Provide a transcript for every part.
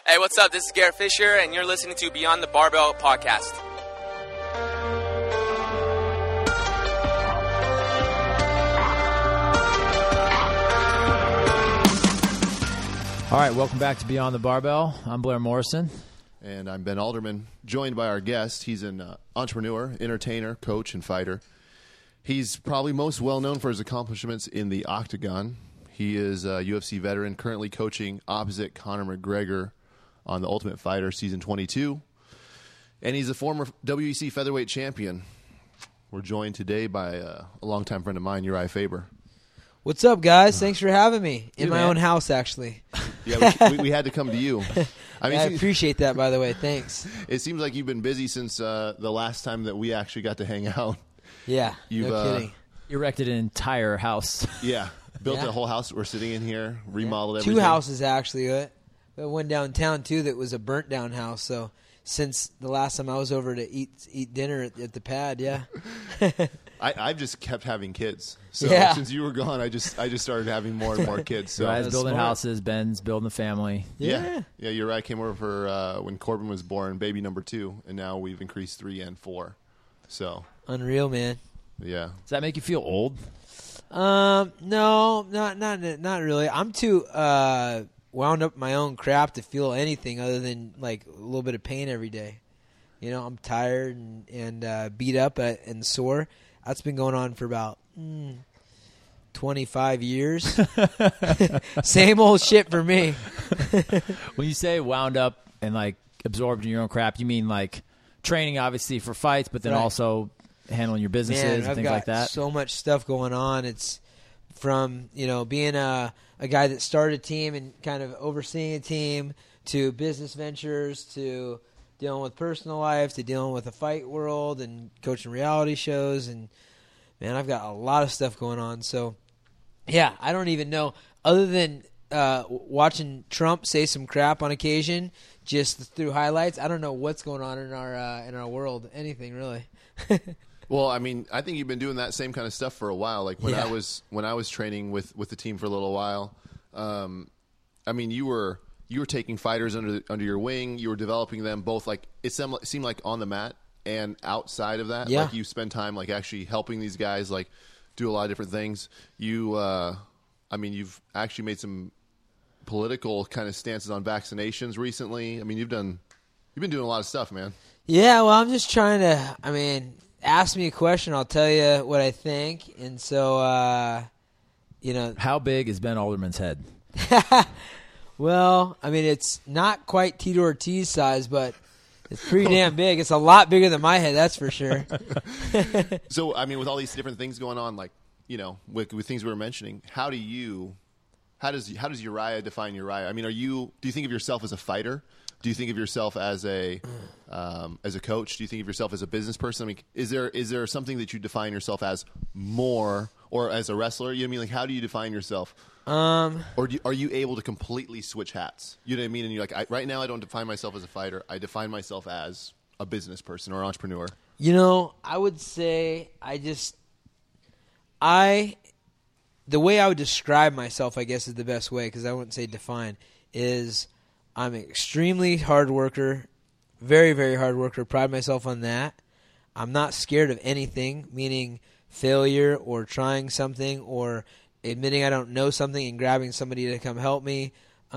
Hey, what's up? This is Garrett Fisher, and you're listening to Beyond the Barbell podcast. All right, welcome back to Beyond the Barbell. I'm Blair Morrison. And I'm Ben Alderman, joined by our guest. He's an entrepreneur, entertainer, coach, and fighter. He's probably most well-known for his accomplishments in the octagon. He is a UFC veteran, currently coaching opposite Conor McGregor on The Ultimate Fighter Season 22. And he's a former WEC featherweight champion. We're joined today by a longtime friend of mine, Uriah Faber. What's up, guys? Thanks for having me in my man. own house, actually. Yeah, we had to come to you. I appreciate that, by the way. Thanks. It seems like you've been busy since the last time that we actually got to hang out. Yeah, You've, no kidding. You erected an entire house. Yeah, built Yeah. a whole house. We're sitting in here, remodeled everything. Two houses, actually. One downtown, too, that was a burnt-down house. So since the last time I was over to eat dinner at the pad, yeah. I've just kept having kids. So Yeah. since you were gone, I just started having more and more kids. So Uriah's building smart. houses, Ben's building a family. yeah, you're right. I came over for when Corbin was born, baby number 2, and now we've increased 3 and 4. So Unreal, man. yeah, Does that make you feel old? No, not really. I'm too wound up in my own crap to feel anything other than like a little bit of pain every day. You know, I'm tired and beat up and sore. That's been going on for about 25 years. Same old shit for me. When you say wound up and like absorbed in your own crap, you mean like training obviously for fights, but then Right. also handling your businesses Man, and I've things got like that? so much stuff going on. It's from, being a guy that started a team and kind of overseeing a team to business ventures to dealing with personal life to dealing with the fight world and coaching reality shows. And, man, I've got a lot of stuff going on. So, yeah, I don't even know. Other than watching Trump say some crap on occasion just through highlights, I don't know what's going on in our world. Anything, really. well, I mean, I think you've been doing that same kind of stuff for a while. Like when Yeah. I was training with the team for a little while. I mean, you were taking fighters under your wing. You were developing them both. Like it seemed like on the mat and outside of that. Yeah. Like you spend time like actually helping these guys like do a lot of different things. You've actually made some political kind of stances on vaccinations recently. I mean, you've been doing a lot of stuff, man. Yeah, well, I'm just trying to, ask me a question, I'll tell you what I think. And so, How big is Ben Alderman's head? well, it's not quite Tito Ortiz size, but it's pretty damn big. It's a lot bigger than my head, that's for sure. So, I mean, with all these different things going on, like, with things we were mentioning, how does Uriah define Uriah? I mean, do you think of yourself as a fighter? Do you think of yourself as a coach? Do you think of yourself as a business person? I mean, is there something that you define yourself as more, or as a wrestler? You know what I mean? Like, how do you define yourself? Or are you able to completely switch hats? You know what I mean? And you're like, right now I don't define myself as a fighter. I define myself as a business person or entrepreneur. I would say the way I would describe myself, I guess, is the best way, because I wouldn't say define, is I'm an extremely hard worker, very, very hard worker, pride myself on that. I'm not scared of anything, meaning failure or trying something or admitting I don't know something and grabbing somebody to come help me,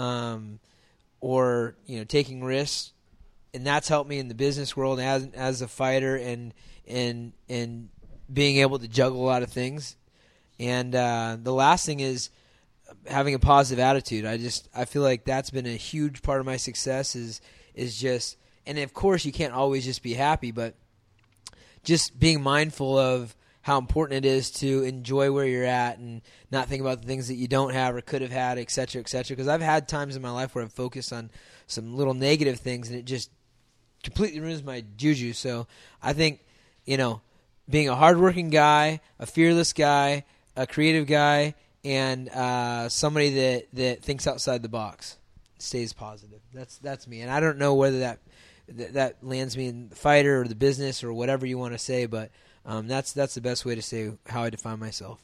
or taking risks, and that's helped me in the business world as a fighter and being able to juggle a lot of things. And the last thing is having a positive attitude. I feel like that's been a huge part of my success is just, and of course you can't always just be happy, but just being mindful of how important it is to enjoy where you're at and not think about the things that you don't have or could have had, et cetera, et cetera. Because I've had times in my life where I've focused on some little negative things and it just completely ruins my juju. So I think, being a hardworking guy, a fearless guy, a creative guy, and somebody that thinks outside the box, stays positive. That's me. And I don't know whether that lands me in the fighter or the business or whatever you want to say, but that's the best way to say how I define myself.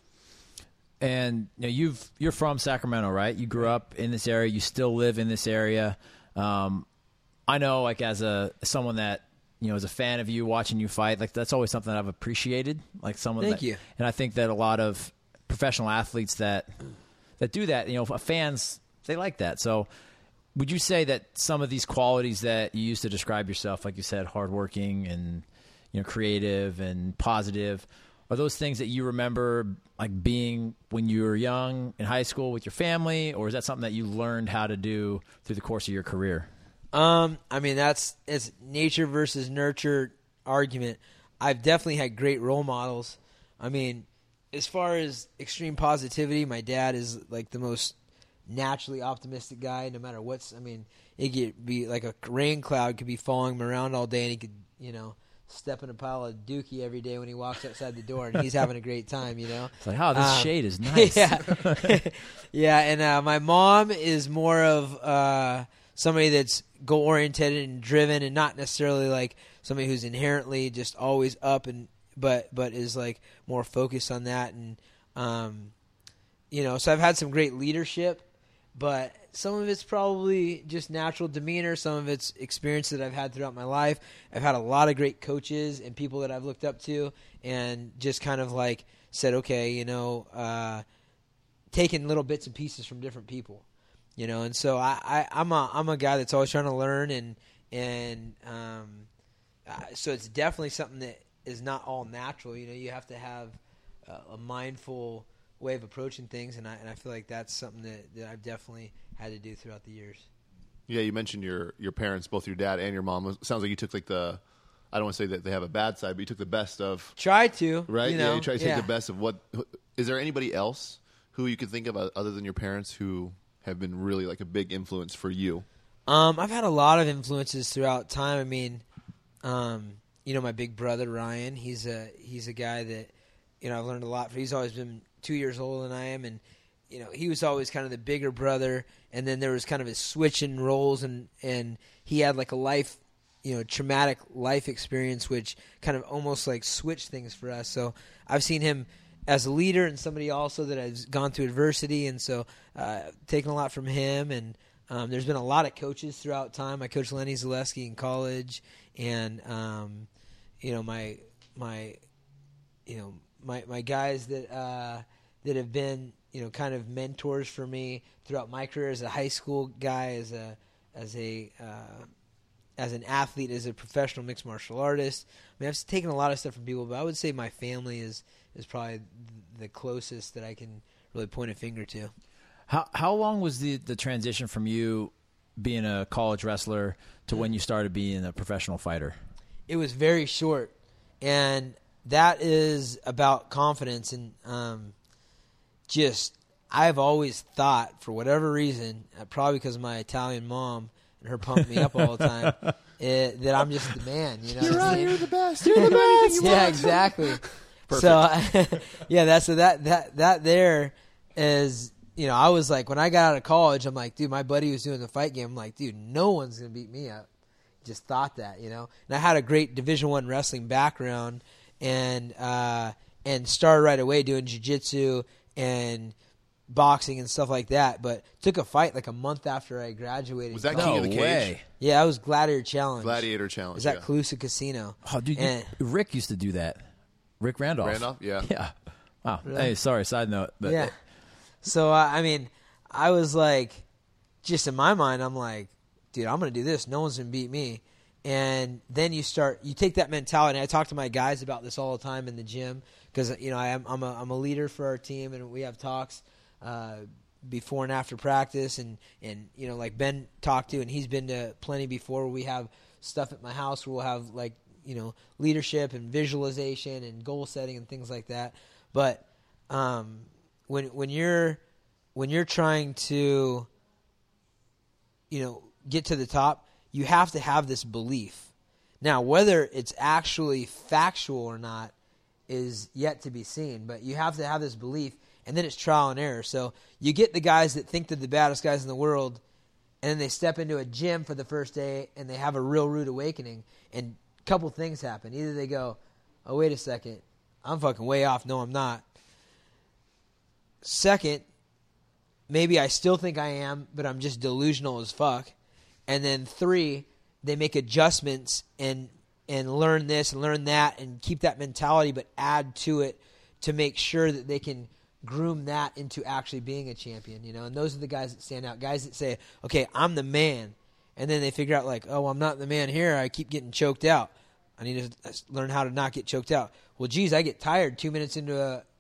And you're from Sacramento, right? You grew up in this area. You still live in this area. I know, like, as someone that, as a fan of you, watching you fight, like, that's always something that I've appreciated. Like, someone Thank you. And I think that a lot of professional athletes that do that, fans, they like that. So would you say that some of these qualities that you used to describe yourself, like you said, hardworking and, creative and positive, are those things that you remember, like, being when you were young in high school with your family, or is that something that you learned how to do through the course of your career? I mean, it's nature versus nurture argument. I've definitely had great role models. I mean, as far as extreme positivity, my dad is like the most naturally optimistic guy. No matter it could be like a rain cloud could be following him around all day, and he could, step in a pile of dookie every day when he walks outside the door, and he's having a great time. It's like, oh, this shade is nice. Yeah, yeah. And my mom is more of somebody that's goal-oriented and driven, and not necessarily like somebody who's inherently just always up, but is like more focused on that. And so I've had some great leadership, but some of it's probably just natural demeanor. Some of it's experience that I've had throughout my life. I've had a lot of great coaches and people that I've looked up to, and just kind of like said, okay, taking little bits and pieces from different people. And so I'm a guy that's always trying to learn, and so it's definitely something that is not all natural. You have to have a mindful way of approaching things, and I feel like that's something that I've definitely had to do throughout the years. Yeah, you mentioned your parents, both your dad and your mom. It sounds like you took like I don't want to say that they have a bad side, but you took the best of. Try to, right? You try to take the best of what. Is there anybody else who you could think of other than your parents who have been really like a big influence for you? I've had a lot of influences throughout time. I mean, my big brother Ryan, he's a guy that I've learned a lot from. He's always been 2 years older than I am, and he was always kind of the bigger brother. And then there was kind of a switch in roles, and he had like a life, traumatic life experience, which kind of almost like switched things for us. So I've seen him as a leader and somebody also that has gone through adversity, and so taken a lot from him. And there's been a lot of coaches throughout time. I coached Lenny Zaleski in college, and my guys that have been kind of mentors for me throughout my career as a high school guy, as an athlete, as a professional mixed martial artist. I mean, I've taken a lot of stuff from people, but I would say my family is probably the closest that I can really point a finger to. How long was the transition from you being a college wrestler to when you started being a professional fighter? It was very short, and that is about confidence. And I've always thought, for whatever reason, probably because of my Italian mom and her pumping me up all the time, that I'm just the man. You're the best. You're the best. Yeah, exactly. Perfect. So, that there is, I was like, when I got out of college, I'm like, dude, my buddy was doing the fight game. I'm like, dude, no one's going to beat me up. Just thought that, And I had a great Division I wrestling background, and started right away doing jiu-jitsu and boxing and stuff like that. But took a fight like a month after I graduated. Was that King of the Cage? Way. Yeah, I was Gladiator Challenge. Gladiator Challenge. It was at Calusa Casino. Oh, dude, Rick used to do that. Rick Randolph. Randolph, yeah. Yeah. Wow. Really? Hey, sorry, side note. But Yeah. So, I was like, just in my mind, I'm like, dude, I'm going to do this. No one's going to beat me. And then you take that mentality. And I talk to my guys about this all the time in the gym, because, I'm a leader for our team, and we have talks before and after practice. And like Ben talked to, and he's been to plenty before, where we have stuff at my house where we'll have like, leadership and visualization and goal setting and things like that. But when you're trying to get to the top, you have to have this belief. Now, whether it's actually factual or not is yet to be seen, but you have to have this belief, and then it's trial and error. So you get the guys that think they're the baddest guys in the world, and then they step into a gym for the first day and they have a real rude awakening, and a couple things happen. Either they go, oh, wait a second, I'm fucking way off. No, I'm not. Second, maybe I still think I am, but I'm just delusional as fuck. and then 3, they make adjustments and learn this and learn that and keep that mentality, but add to it to make sure that they can groom that into actually being a champion, And those are the guys that stand out, guys that say, okay, I'm the man. And then they figure out like, oh, I'm not the man here. I keep getting choked out. I need to learn how to not get choked out. Well, geez, I get tired 2 minutes into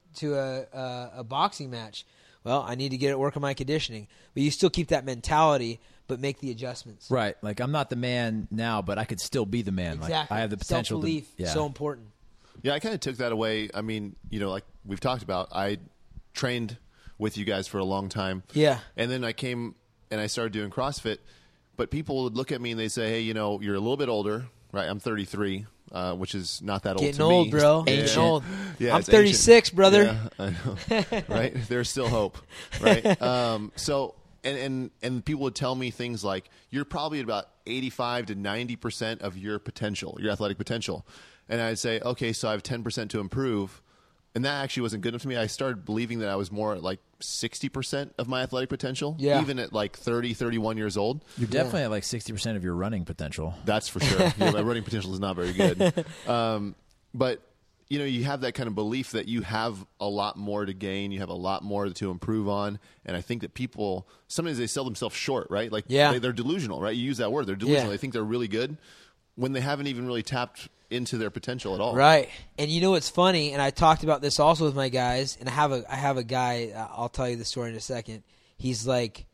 a boxing match. Well, I need to get at work on my conditioning. But you still keep that mentality, but make the adjustments. Right. Like, I'm not the man now, but I could still be the man. Exactly. Like, I have the potential. Self-belief, so important. Yeah, I kind of took that away. I mean, like we've talked about, I trained with you guys for a long time. Yeah. And then I came and I started doing CrossFit. But people would look at me and they say, hey, you're a little bit older, right? I'm 33, which is not that old Getting to old, me. bro. Yeah. Getting old. Yeah, I'm it's 36, ancient. brother. Yeah, I know. Right? There's still hope, right? So, and people would tell me things like, you're probably at about 85 to 90% of your potential, your athletic potential. And I'd say, okay, so I have 10% to improve. And that actually wasn't good enough to me. I started believing that I was more at like 60% of my athletic potential, even at like 30, 31 years old. You're definitely at like 60% of your running potential. That's for sure. My running potential is not very good. But, you have that kind of belief that you have a lot more to gain. You have a lot more to improve on. And I think that people, sometimes they sell themselves short, right? Like they're delusional, right? You use that word. They're delusional. They think they're really good when they haven't even really tapped into their potential at all. Right. And you know what's funny, and I talked about this also with my guys, and I have a guy, I'll tell you the story in a second. He's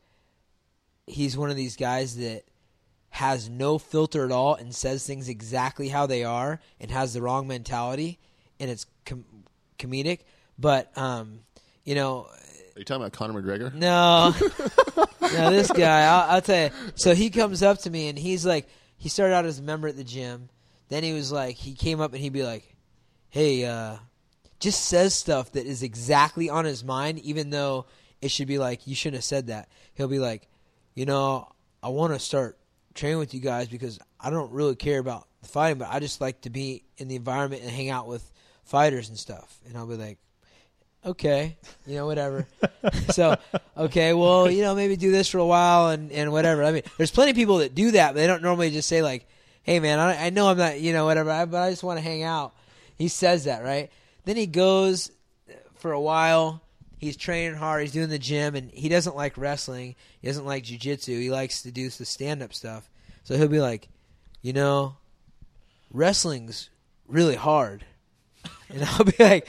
one of these guys that has no filter at all and says things exactly how they are and has the wrong mentality, and it's comedic. But, Are you talking about Conor McGregor? No. No, this guy, I'll tell you. So he comes up to me, and he's like, he started out as a member at the gym. Then he was like, he came up and he'd be like, hey, just says stuff that is exactly on his mind, even though it should be like, you shouldn't have said that. He'll be like, I want to start training with you guys because I don't really care about the fighting, but I just like to be in the environment and hang out with fighters and stuff. And I'll be like, okay, whatever. So, okay, well, maybe do this for a while and whatever. I mean, there's plenty of people that do that, but they don't normally just say like, hey, man, I know I'm not, whatever, but I just want to hang out. He says that, right? Then he goes for a while. He's training hard. He's doing the gym, and he doesn't like wrestling. He doesn't like jiu-jitsu. He likes to do the stand-up stuff. So he'll be like, wrestling's really hard. And I'll be like,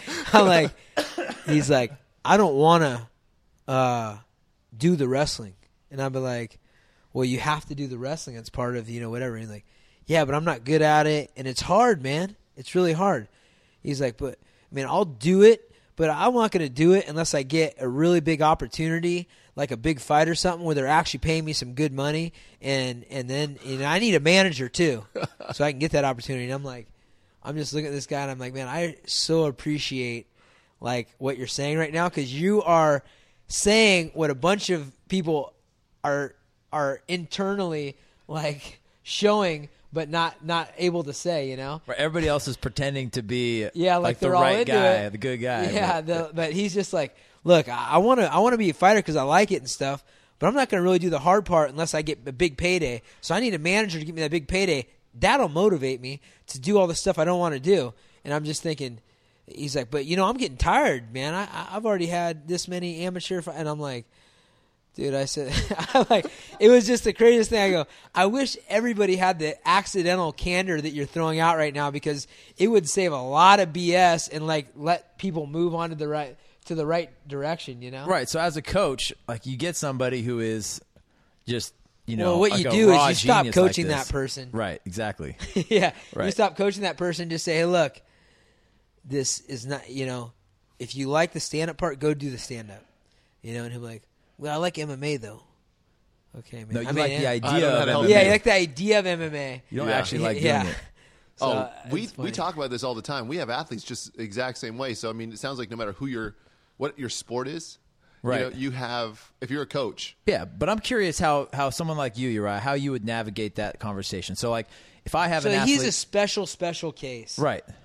he's like, I don't want to do the wrestling. And I'll be like, well, you have to do the wrestling. It's part of, whatever. And he's like, yeah, but I'm not good at it, and it's hard, man. It's really hard. He's like, but, I'll do it, but I'm not going to do it unless I get a really big opportunity, like a big fight or something, where they're actually paying me some good money, and then I need a manager, too, so I can get that opportunity. And I'm like, I'm just looking at this guy, and I'm like, man, I so appreciate, like, what you're saying right now, because you are saying what a bunch of people are internally, like, showing – but not able to say, Right, everybody else is pretending to be like the they're all right into guy, it. the good guy. Yeah, but he's just like, look, I want to be a fighter because I like it and stuff, but I'm not going to really do the hard part unless I get a big payday. So I need a manager to give me that big payday. That'll motivate me to do all the stuff I don't want to do. And I'm just thinking, he's like, but I'm getting tired, man. I've already had this many amateur fights, and I'm like, dude, I said, it was just the craziest thing. I go, I wish everybody had the accidental candor that you're throwing out right now, because it would save a lot of BS and let people move on to the right direction, Right. So as a coach, you get somebody who is just, well, what you do is you stop coaching that person. Right. Exactly. Yeah. Right. You stop coaching that person. Just say, hey, look, this is not, if you like the stand-up part, go do the stand-up, and he'll be like, well, I like MMA, though. Okay, man. No, you like the idea of MMA. MMA. Yeah, you like the idea of MMA. You don't actually like doing it. So, we talk about this all the time. We have athletes just the exact same way. So, it sounds like no matter what your sport is, right? You have, if you're a coach. Yeah, but I'm curious how someone like you, Uriah, how you would navigate that conversation. So, if I have an athlete. He's a special case. Right.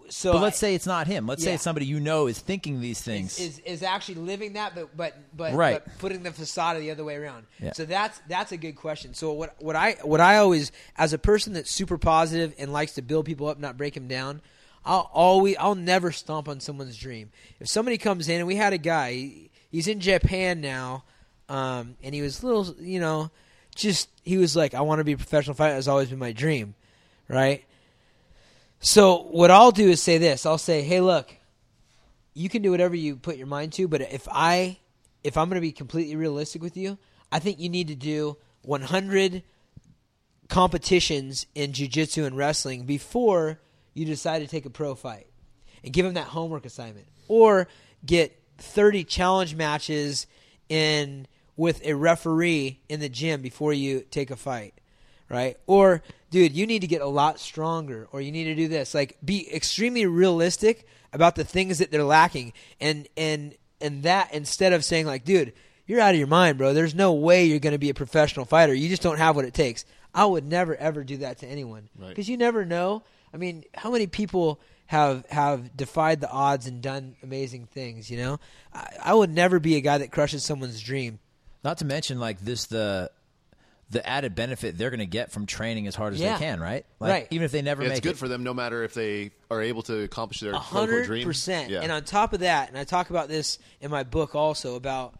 But let's say it's not him. Let's say Yeah. it's somebody you know is thinking these things. is actually living that, but Right. but putting the facade the other way around. Yeah. So that's a good question. So what I always, as a person that's super positive and likes to build people up, not break them down, I'll never stomp on someone's dream. If somebody comes in, and we had a guy, he's in Japan now, and he was a little, he was like, I want to be a professional fighter. That's always been my dream, right? So what I'll do is say this. I'll say, hey, look, you can do whatever you put your mind to, but if I'm going to be completely realistic with you, I think you need to do 100 competitions in jiu-jitsu and wrestling before you decide to take a pro fight, and give them that homework assignment, or get 30 challenge matches with a referee in the gym before you take a fight, right? Or, dude, you need to get a lot stronger, or you need to do this. Like, be extremely realistic about the things that they're lacking, and that, instead of saying like, dude, you're out of your mind, bro. There's no way you're going to be a professional fighter. You just don't have what it takes. I would never ever do that to anyone, because you never know. I mean, how many people have defied the odds and done amazing things? I would never be a guy that crushes someone's dream. Not to mention, like, the added benefit they're going to get from training as hard as they can, right? Like, right. Even if they never make it. It's good for them no matter if they are able to accomplish their quote-unquote dream. 100%. Yeah. And on top of that, and I talk about this in my book also about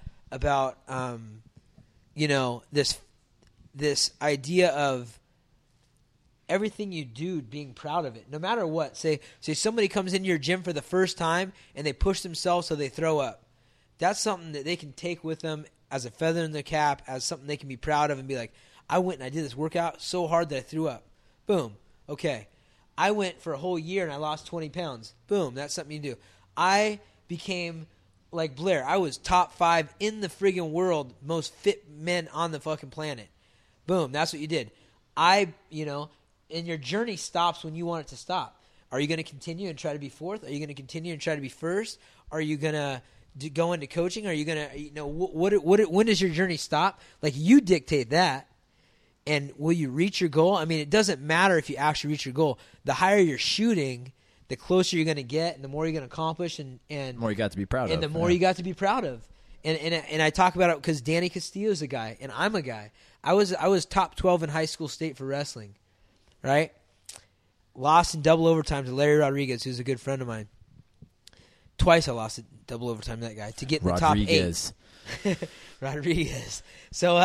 this idea of everything you do, being proud of it, no matter what. Say somebody comes into your gym for the first time and they push themselves so they throw up. That's something that they can take with them as a feather in their cap, as something they can be proud of and be like, I went and I did this workout so hard that I threw up. Boom. Okay. I went for a whole year and I lost 20 pounds. Boom. That's something you do. I became like Blair. I was top 5 in the friggin' world, most fit men on the fucking planet. Boom. That's what you did. And your journey stops when you want it to stop. Are you going to continue and try to be fourth? Are you going to continue and try to be first? Are you going to go into coaching? Are you going to, when does your journey stop? Like, you dictate that. And will you reach your goal? I mean, it doesn't matter if you actually reach your goal. The higher you're shooting, the closer you're going to get, and the more you're going to accomplish, and the more you got to be proud of. And the more you got to be proud of. And I talk about it because Danny Castillo's a guy, and I'm a guy. I was top 12 in high school state for wrestling, right? Lost in double overtime to Larry Rodriguez, who's a good friend of mine. Twice I lost in double overtime to that guy to get in the top 8. Rodriguez. So,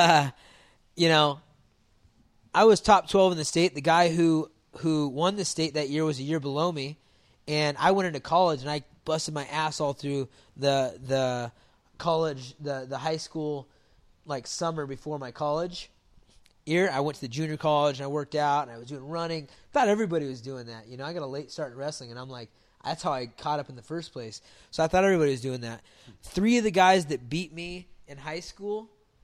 I was top 12 in the state. The guy who won the state that year was a year below me, and I went into college and I busted my ass all through the college, the high school, like, summer before my college year. I went to the junior college and I worked out and I was doing running. Thought everybody was doing that. I got a late start in wrestling, and I'm like, that's how I caught up in the first place. So I thought everybody was doing that. 3 of the guys that beat me in high school,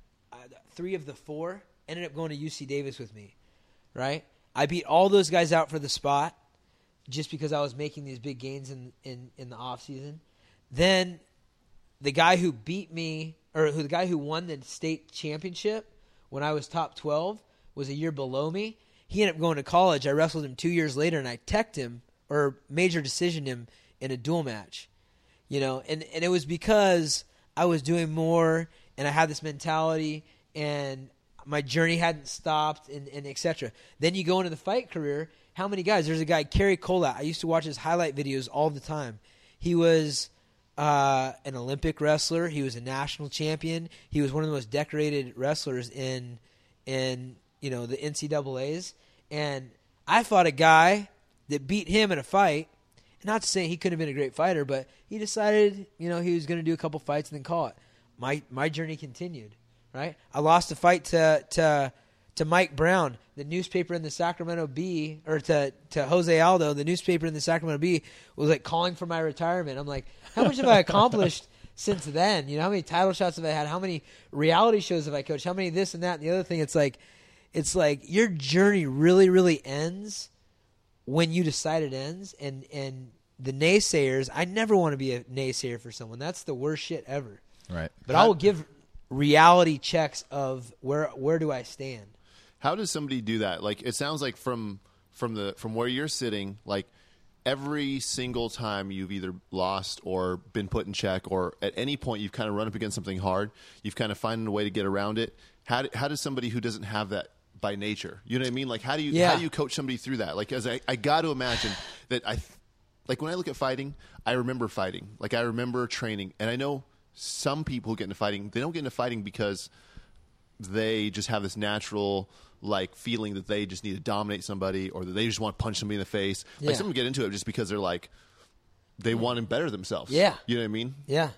3 of the 4 ended up going to UC Davis with me, right? I beat all those guys out for the spot just because I was making these big gains in the off season. Then the guy who beat me, or the guy who won the state championship when I was top 12 was a year below me. He ended up going to college. I wrestled him 2 years later, and I teched him, or major decisioned him in a dual match. And it was because I was doing more, and I had this mentality, and my journey hadn't stopped, and et cetera. Then you go into the fight career. How many guys? There's a guy, Kerry Kolat. I used to watch his highlight videos all the time. He was an Olympic wrestler. He was a national champion. He was one of the most decorated wrestlers in the NCAAs. And I fought a guy that beat him in a fight. Not to say he couldn't have been a great fighter, but he decided, he was going to do a couple fights and then call it. My journey continued. Right, I lost a fight to Mike Brown, the newspaper in the Sacramento Bee, or to Jose Aldo, the newspaper in the Sacramento Bee, was like calling for my retirement. I'm like, how much have I accomplished since then? How many title shots have I had? How many reality shows have I coached? How many this and that and the other thing? It's like your journey really, really ends when you decide it ends. And the naysayers, I never want to be a naysayer for someone. That's the worst shit ever. Right. But I will give reality checks of where do I stand. How does somebody do that? Like, it sounds like from where you're sitting, like, every single time you've either lost or been put in check, or at any point you've kind of run up against something hard, you've kind of found a way to get around it. How does somebody who doesn't have that by nature, you know what I mean? Like, how do you coach somebody through that? Like, as I got to imagine that like when I look at fighting, I remember fighting. Like, I remember training, and I know some people who get into fighting, they don't get into fighting because they just have this natural like feeling that they just need to dominate somebody, or that they just want to punch somebody in the face. Yeah. Like, some get into it just because they're like, they want to better themselves. Yeah. You know what I mean? Yeah.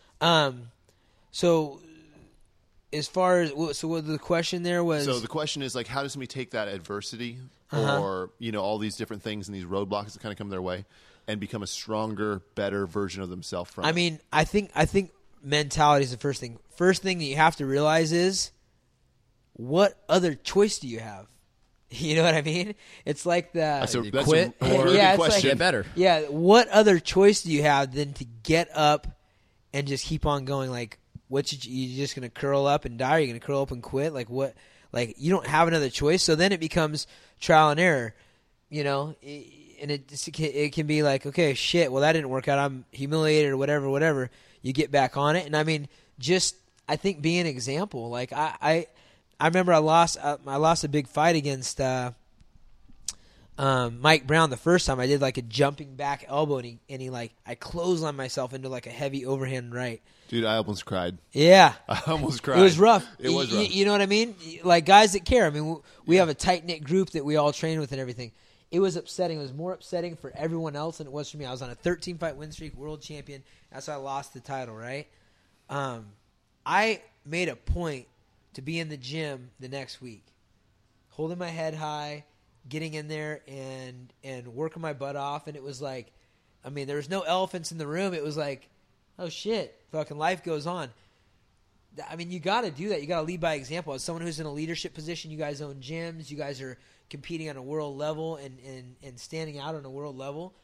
So as far as what the question there was. So the question is, like, how does somebody take that adversity or, all these different things and these roadblocks that kind of come their way and become a stronger, better version of themselves from it? mean, I think mentality is the first thing. First thing that you have to realize is, what other choice do you have? You know what I mean? It's like that's a quit really or good it's question. get better. Yeah, what other choice do you have than to get up and just keep on going? Like, you just going to curl up and die? Are you going to curl up and quit? Like, what? Like, you don't have another choice. So then it becomes trial and error, and it can be like, okay, shit, well, that didn't work out. I'm humiliated or whatever. You get back on it. And I mean, I think be an example. Like, I remember I lost a big fight against Mike Brown the first time. I did like a jumping back elbow, and he I clotheslined myself into like a heavy overhand right. Dude, I almost cried. Yeah. I almost cried. It was rough. It was rough. You know what I mean? Like, guys that care. I mean, we have a tight-knit group that we all train with and everything. It was upsetting. It was more upsetting for everyone else than it was for me. I was on a 13-fight win streak, world champion. That's why I lost the title, right? I made a point to be in the gym the next week, holding my head high, getting in there and working my butt off. And it was like, I mean, there was no elephants in the room. It was like, oh shit, fucking life goes on. I mean, you got to do that. You got to lead by example. As someone who's in a leadership position, you guys own gyms. You guys are competing on a world level and standing out on a world level.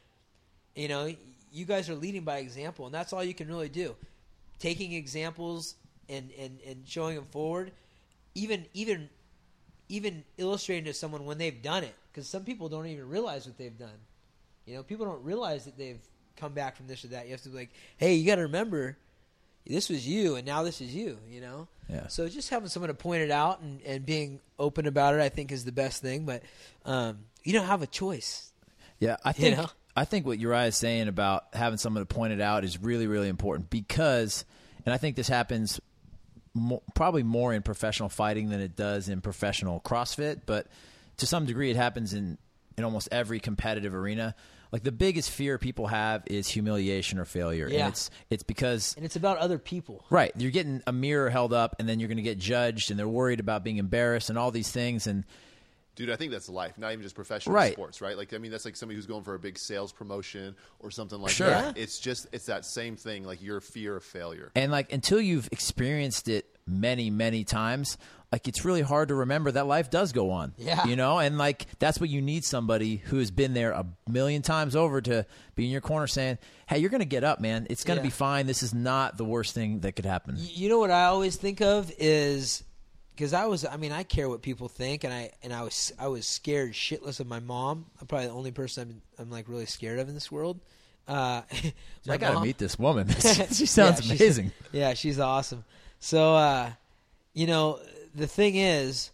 You guys are leading by example, and that's all you can really do. Taking examples and showing them forward, even illustrating to someone when they've done it, because some people don't even realize what they've done. People don't realize that they've come back from this or that. You have to be like, hey, you got to remember, this was you, and now this is you. Yeah. So just having someone to point it out and being open about it, I think, is the best thing. But you don't have a choice. Yeah, I think what Uriah is saying about having someone to point it out is really, really important, because, and I think this happens probably more in professional fighting than it does in professional CrossFit, but to some degree it happens in almost every competitive arena. Like, the biggest fear people have is humiliation or failure. Yeah. And it's because... And it's about other people. Right. You're getting a mirror held up, and then you're going to get judged, and they're worried about being embarrassed and all these things. And dude, I think that's life, not even just professional sports, right? Like, I mean, that's like somebody who's going for a big sales promotion or something like that. It's that same thing, like your fear of failure. And, like, until you've experienced it many, many times, like, it's really hard to remember that life does go on. Yeah. And, like, that's what you need, somebody who has been there a million times over to be in your corner saying, hey, you're going to get up, man. It's going to be fine. This is not the worst thing that could happen. You know what I always think of is, because I care what people think, and I was scared shitless of my mom. I'm probably the only person I'm like really scared of in this world. I got to meet this woman. She sounds amazing. Yeah, she's awesome. So, the thing is,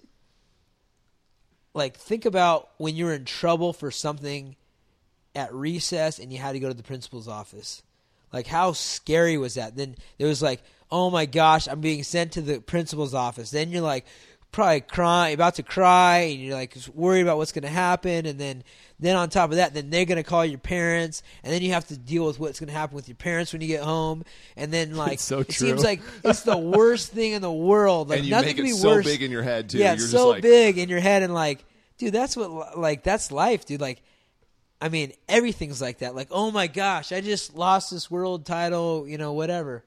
like, think about when you're in trouble for something at recess and you had to go to the principal's office. Like, how scary was that? Then there was like, oh my gosh, I'm being sent to the principal's office. Then you're like probably crying, about to cry, and you're like worried about what's going to happen. And then on top of that, then they're going to call your parents, and then you have to deal with what's going to happen with your parents when you get home. And then, like, it seems like it's the worst thing in the world. Like, and you nothing make it so big in your head too. Yeah, you're it's just so like, big in your head, and like, dude, that's life, dude. Like, I mean, everything's like that. Like, oh my gosh, I just lost this world title, whatever.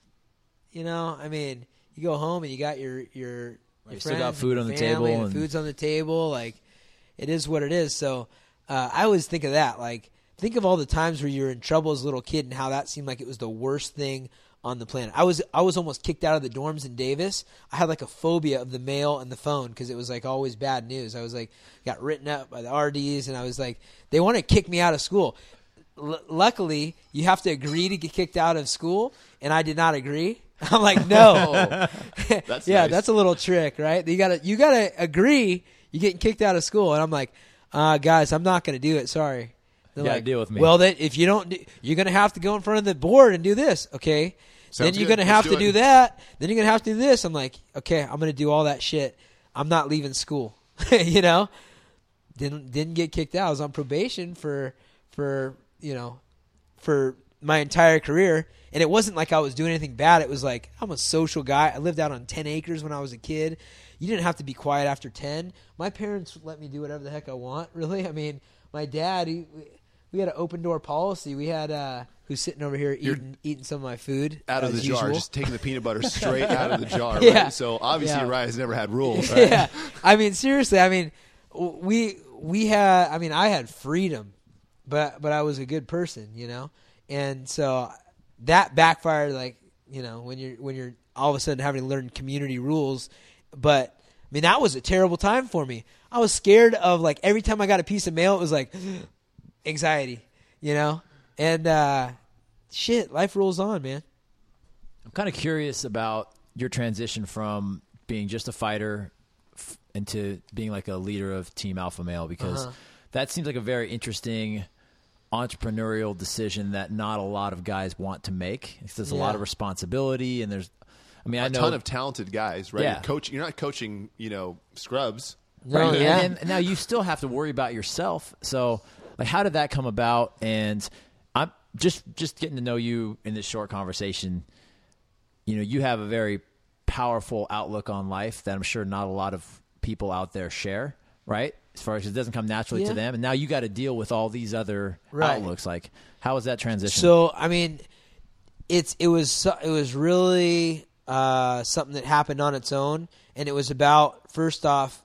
I mean, you go home and you got your still got food on the family, table, and food's on the table. Like, it is what it is. So I always think of that. Like, think of all the times where you were in trouble as a little kid and how that seemed like it was the worst thing on the planet. I was almost kicked out of the dorms in Davis. I had like a phobia of the mail and the phone because it was like always bad news. I was like, got written up by the RDs, and I was like, they want to kick me out of school. luckily, you have to agree to get kicked out of school, and I did not agree. I'm like, no. That's yeah, nice. that's a little trick, right? You gotta agree you're getting kicked out of school, and I'm like, guys, I'm not gonna do it. Sorry. They're You gotta like, deal with me. Well, then if you don't, you're gonna have to go in front of the board and do this. Okay. Sounds then you're good. gonna have Let's to do it. do that. Then you're gonna have to do this. I'm like, okay, I'm gonna do all that shit. I'm not leaving school. You know. Didn't get kicked out. I was on probation for my entire career, and it wasn't like I was doing anything bad. It was like I'm a social guy. I lived out on 10 acres when I was a kid. You didn't have to be quiet after 10. My parents let me do whatever the heck I want. Really, I mean, my dad. We had an open door policy. We had who's sitting over here eating some of my food Out of as the jar, usual. just taking the peanut butter straight out of the jar. Yeah. Right? So obviously, Yeah. Ryan's never had rules. Right? Yeah, I mean, seriously, I mean, we had, I mean, I had freedom, but I was a good person, you know, and so that backfired, like, you know, when you're all of a sudden having to learn community rules. But I mean, that was a terrible time for me. I was scared of, like, every time I got a piece of mail, it was like anxiety, you know, and shit, life rolls on, man. I'm kind of curious about your transition from being just a fighter into being like a leader of Team Alpha Male, because that seems like a very interesting entrepreneurial decision that not a lot of guys want to make. There's a lot of responsibility, and there's, I mean, I know ton of talented guys, right? Yeah. You're not coaching, scrubs. No, Right. yeah. And now you still have to worry about yourself. So, like, how did that come about? And I'm just getting to know you in this short conversation. You know, you have a very powerful outlook on life that I'm sure not a lot of people out there share, right? As far as it doesn't come naturally to Yeah. them. And now you got to deal with all these other Right. outlooks. Like, how was that transition? So, I mean, it was really something that happened on its own, and it was about, first off,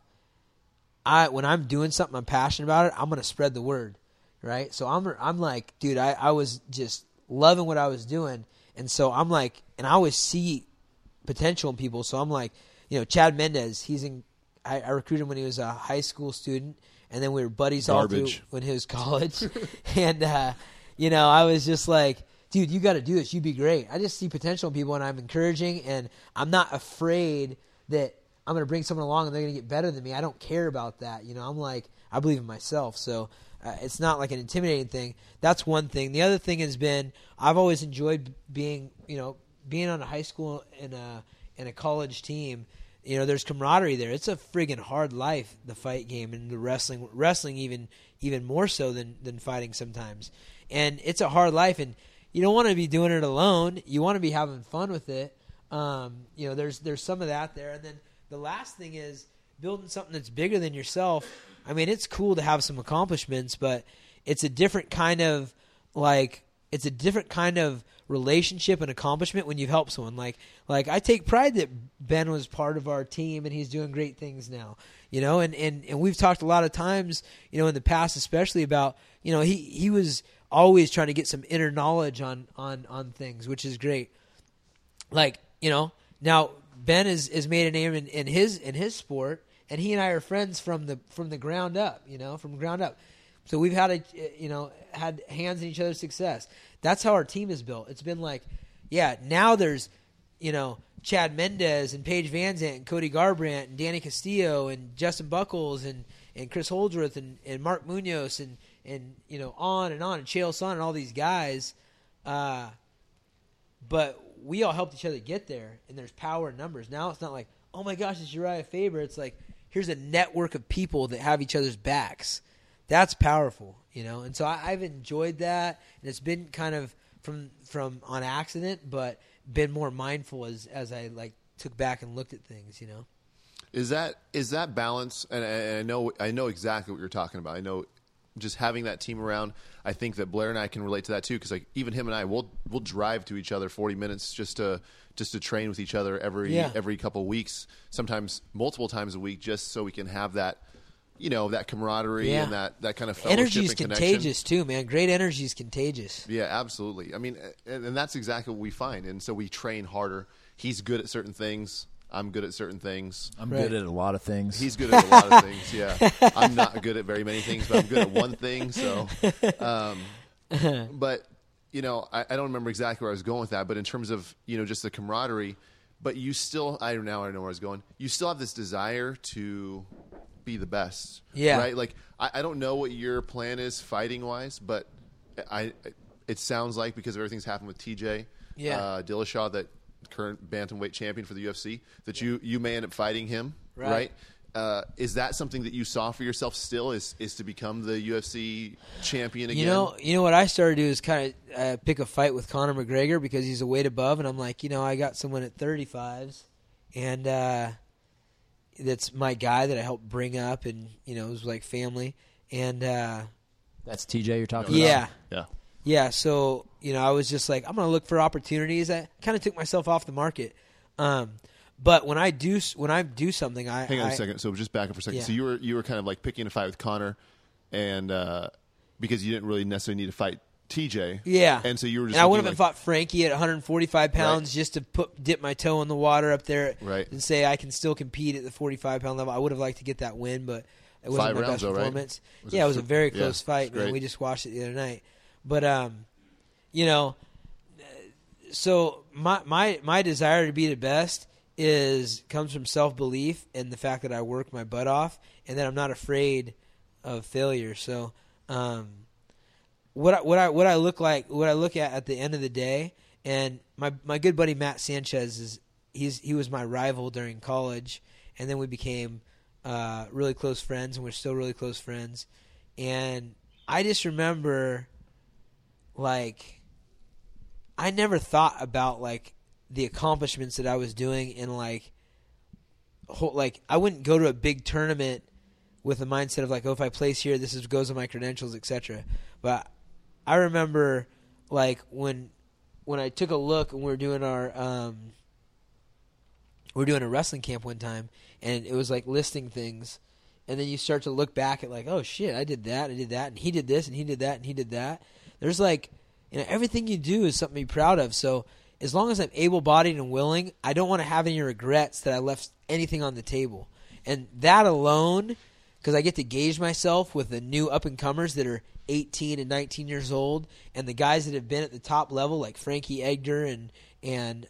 when I'm doing something I'm passionate about it, I'm going to spread the word, right? So I'm like, dude, I was just loving what I was doing, and so I'm like, and I always see potential in people, so I'm like, you know, Chad Mendez, I recruited him when he was a high school student, and then we were buddies all through Garbage. when he was college, and you know, I was just like, dude, you got to do this. You'd be great. I just see potential in people, and I'm encouraging, and I'm not afraid that I'm going to bring someone along and they're going to get better than me. I don't care about that. You know, I'm like, I believe in myself. So it's not like an intimidating thing. That's one thing. The other thing has been, I've always enjoyed being on a high school and a college team. You know, there's camaraderie there. It's a friggin' hard life, the fight game, and the wrestling even more so than fighting sometimes. And it's a hard life, and you don't want to be doing it alone. You want to be having fun with it. You know, there's some of that there. And then the last thing is building something that's bigger than yourself. I mean, it's cool to have some accomplishments, but it's a different kind of relationship and accomplishment when you've helped someone. Like I take pride that Ben was part of our team and he's doing great things now. You know, and we've talked a lot of times, you know, in the past especially about, you know, he was always trying to get some inner knowledge on things, which is great. Like, you know, now Ben has made a name in his sport, and he and I are friends from the ground up, you know, from ground up. So we've had had hands in each other's success. That's how our team is built. It's been like, yeah, now there's, you know, Chad Mendez and Paige Van Zandt and Cody Garbrandt and Danny Castillo and Justin Buckles and Chris Holdreth and Mark Munoz and you know, on, and Chael Sonnen and all these guys. But we all helped each other get there, and there's power in numbers. Now it's not like, oh my gosh, it's Uriah Faber. It's like, here's a network of people that have each other's backs. That's powerful, you know. And so I've enjoyed that, and it's been kind of from on accident, but been more mindful as I like took back and looked at things, you know. Is that balance? And I know exactly what you're talking about. I know just having that team around. I think that Blair and I can relate to that too, because like even him and I, we'll drive to each other 40 minutes just to train with each other every couple of weeks, sometimes multiple times a week, just so we can have that, you know, that camaraderie and that kind of fellowship Energy is and connection. contagious too, man. Great energy is contagious. Yeah, absolutely. I mean, and that's exactly what we find. And so we train harder. He's good at certain things. I'm good at certain things. I'm good at a lot of things. He's good at a lot of things, yeah. I'm not good at very many things, but I'm good at one thing. So, But, I don't remember exactly where I was going with that, but in terms of, just the camaraderie, but you still, I know where I was going. You still have this desire to be the best. Yeah. Right? Like, I don't know what your plan is fighting-wise, but it sounds like because of everything's happened with TJ Dillashaw, that current bantamweight champion for the UFC, that you may end up fighting him, right? Is that something that you saw for yourself still, is to become the UFC champion again? You know what I started to do is kind of pick a fight with Conor McGregor because he's a weight above, and I'm like, I got someone at 35s, and that's my guy that I helped bring up, and it was like family, and that's TJ you're talking about? Yeah. Yeah, so, I was just like, I'm going to look for opportunities. I kind of took myself off the market. But when I do something, hang on a second. So just back up for a second. Yeah. So you were kind of like picking a fight with Conor, and because you didn't really necessarily need to fight TJ. Yeah. And so you were just. And I wouldn't have fought Frankie at 145 pounds just to dip my toe in the water up there and say I can still compete at the 45-pound level. I would have liked to get that win, but it wasn't my best performance. Right? It was a very close fight. Man. We just watched it the other night. But so my desire to be the best comes from self-belief and the fact that I work my butt off and that I'm not afraid of failure. So what I look at the end of the day, and my good buddy Matt Sanchez he was my rival during college, and then we became really close friends, and we're still really close friends. And I just remember, like, I never thought about like the accomplishments that I was doing, and like I wouldn't go to a big tournament with the mindset of like, oh, if I place here, goes on my credentials, etc. But I remember like when I took a look and we were doing a wrestling camp one time, and it was like listing things, and then you start to look back at like, oh shit, I did that, and he did this, and he did that, and he did that. There's like, everything you do is something to be proud of. So as long as I'm able-bodied and willing, I don't want to have any regrets that I left anything on the table. And that alone, because I get to gauge myself with the new up-and-comers that are 18 and 19 years old, and the guys that have been at the top level, like Frankie Edgar and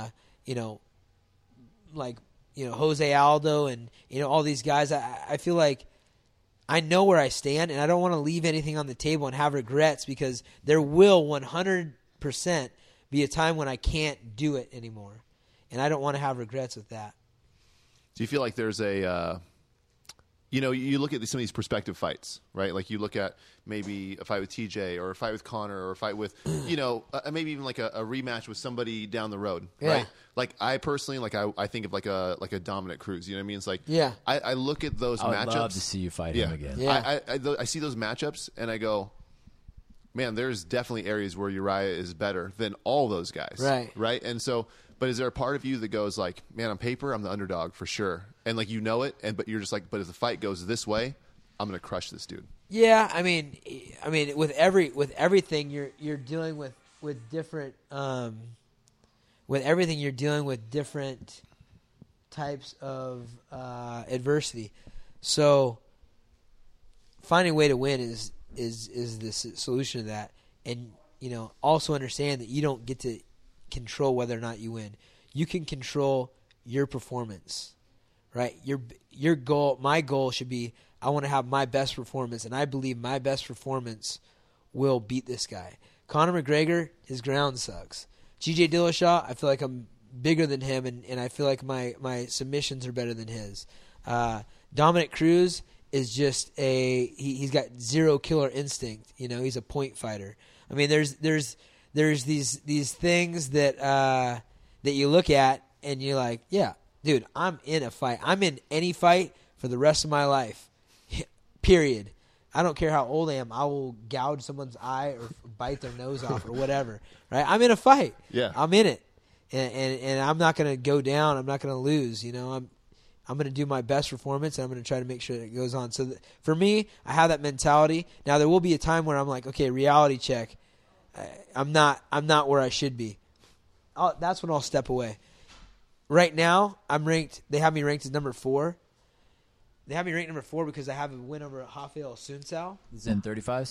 Jose Aldo and all these guys. I feel like I know where I stand, and I don't want to leave anything on the table and have regrets, because there will 100% be a time when I can't do it anymore, and I don't want to have regrets with that. Do you feel like there's a you look at some of these prospective fights, right? Like you look at maybe a fight with TJ or a fight with Conor or a fight with, maybe even like a rematch with somebody down the road, right? Like I personally, I think of like a Dominic Cruz, you know what I mean? It's like, I look at those matchups. I'd love to see you fight him again. Yeah. I see those matchups and I go, man, there's definitely areas where Uriah is better than all those guys. Right. And so, but is there a part of you that goes like, man, on paper, I'm the underdog for sure. And like, it, but you're just like, but if the fight goes this way, I'm going to crush this dude. Yeah. I mean, with everything you're dealing with different, with everything you're dealing with different types of adversity. So finding a way to win is the solution to that. And, also understand that you don't get to control whether or not you win. You can control your performance, right? Your goal, my goal should be, I want to have my best performance, and I believe my best performance will beat this guy. Conor McGregor, his ground sucks. TJ Dillashaw, I feel like I'm bigger than him, and I feel like my submissions are better than his. Dominic Cruz is just he's got zero killer instinct. He's a point fighter. I mean, there's these things that you look at and you're like, yeah, dude, I'm in a fight. I'm in any fight for the rest of my life. Period. I don't care how old I am. I will gouge someone's eye or bite their nose off or whatever. Right? I'm in a fight. Yeah. I'm in it, and I'm not going to go down. I'm not going to lose. I'm going to do my best performance, and I'm going to try to make sure that it goes on. So for me, I have that mentality. Now there will be a time where I'm like, okay, reality check. I'm not where I should be. That's when I'll step away. Right now, I'm ranked. They have me ranked as number 4. They have me ranked number 4 because I have a win over Rafael Sunsao. He's in 35s.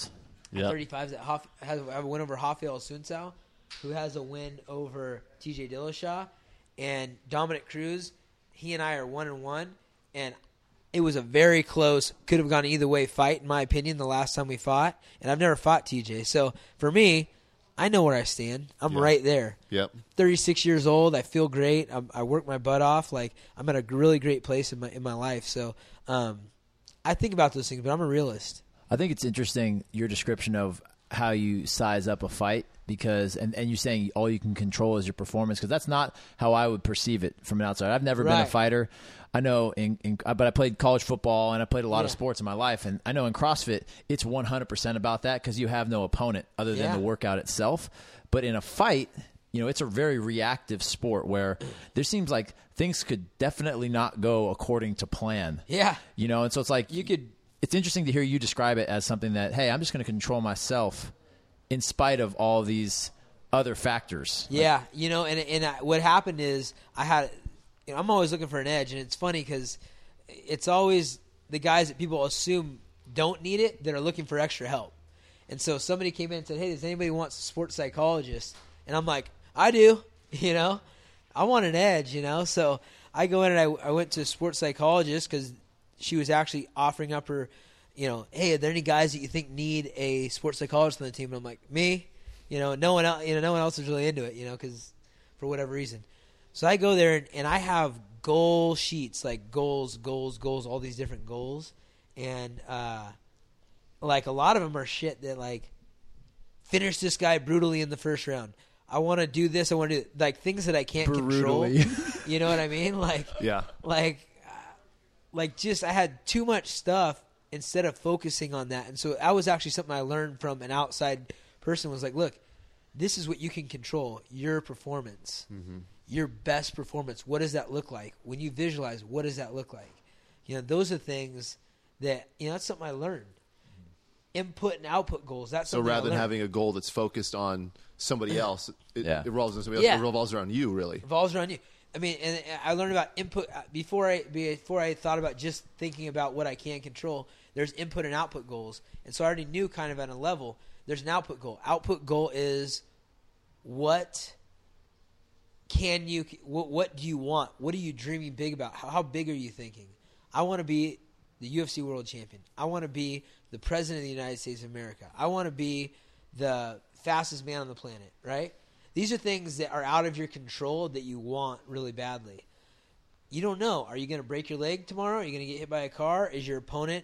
Yep. 35 that have a win over Rafael Sunsao, who has a win over TJ Dillashaw, and Dominic Cruz. He and I are 1-1, and it was a very close, could have gone either way fight, in my opinion, the last time we fought. And I've never fought TJ. So for me, I know where I stand. I'm right there. Yep. 36 years old. I feel great. I work my butt off. Like, I'm at a really great place in my life. So I think about those things, but I'm a realist. I think it's interesting, your description of how you size up a fight, because and you saying all you can control is your performance, because that's not how I would perceive it from an outsider. I've never been a fighter. I know, but I played college football and I played a lot of sports in my life, and I know in CrossFit it's 100% about that, because you have no opponent other than the workout itself. But in a fight, it's a very reactive sport where there seems like things could definitely not go according to plan. Yeah. And so it's like it's interesting to hear you describe it as something that, hey, I'm just going to control myself in spite of all these other factors. Yeah, what happened is I'm always looking for an edge, and it's funny because it's always the guys that people assume don't need it that are looking for extra help. And so somebody came in and said, hey, does anybody want a sports psychologist? And I'm like, I do, I want an edge, So I go in and I went to a sports psychologist because she was actually offering up her, hey, are there any guys that you think need a sports psychologist on the team? And I'm like, me, no one else is really into it, because for whatever reason. So I go there and I have goal sheets, like goals, all these different goals, and like a lot of them are shit that like finish this guy brutally in the first round. I want to do this. I want to do like things that I can't control. You know what I mean? Like like just I had too much stuff instead of focusing on that. And so that was actually something I learned from an outside person, was like, look, this is what you can control, your performance, your best performance. What does that look like? When you visualize, what does that look like? Those are things that, that's something I learned. Input and output goals. That's so rather than having a goal that's focused on somebody else, it revolves on somebody else. It revolves around you, really. It revolves around you. I mean, and I learned about input before I thought about just thinking about what I can control. There's input and output goals, and so I already knew kind of at a level. There's an output goal. Output goal is what do you want? What are you dreaming big about? How big are you thinking? I want to be the UFC world champion. I want to be the president of the United States of America. I want to be the fastest man on the planet, right? These are things that are out of your control that you want really badly. You don't know. Are you going to break your leg tomorrow? Are you going to get hit by a car? Is your opponent,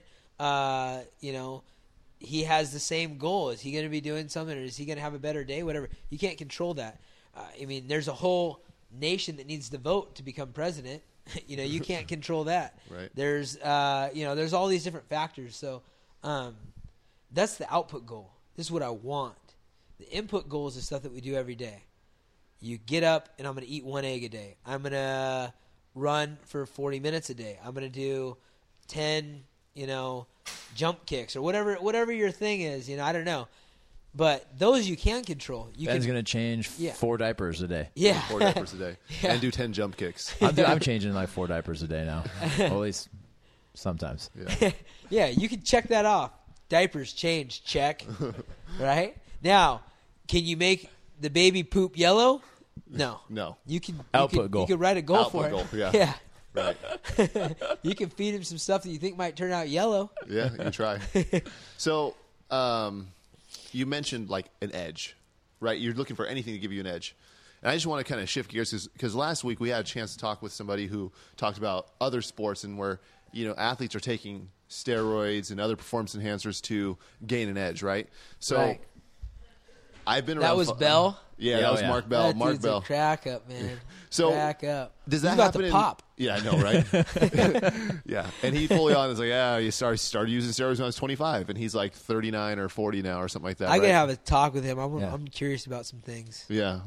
he has the same goal. Is he going to be doing something, or is he going to have a better day? Whatever. You can't control that. There's a whole nation that needs to vote to become president. You can't control that. Right. There's all these different factors. So that's the output goal. This is what I want. The input goal is the stuff that we do every day. You get up, and I'm going to eat 1 egg a day. I'm going to run for 40 minutes a day. I'm going to do 10, jump kicks or whatever your thing is. I don't know. But those you can control. Ben's going to change 4 diapers a day. Yeah. 4 diapers a day. Yeah. And do 10 jump kicks. I'm changing like 4 diapers a day now. Well, at least sometimes. Yeah. Yeah, you can check that off. Diapers changed, check. Right? Now, can you make the baby poop yellow? No. You can goal. You can write a goal Output for it. goal, yeah. Yeah. Right. You can feed him some stuff that you think might turn out yellow. Yeah, you try. So, you mentioned like an edge, right? You're looking for anything to give you an edge. And I just want to kind of shift gears because last week we had a chance to talk with somebody who talked about other sports and where, athletes are taking steroids and other performance enhancers to gain an edge, right? So right. I've been around. That was Bell? Yeah, that was Mark Bell. That dude's a crack up, man. So crack up. Does that He's about happen to pop? Yeah, I know, right? Yeah, and he fully on is like, you started using steroids when I was 25, and he's like 39 or 40 now or something like that. I right? could have a talk with him. I'm curious about some things. Yeah.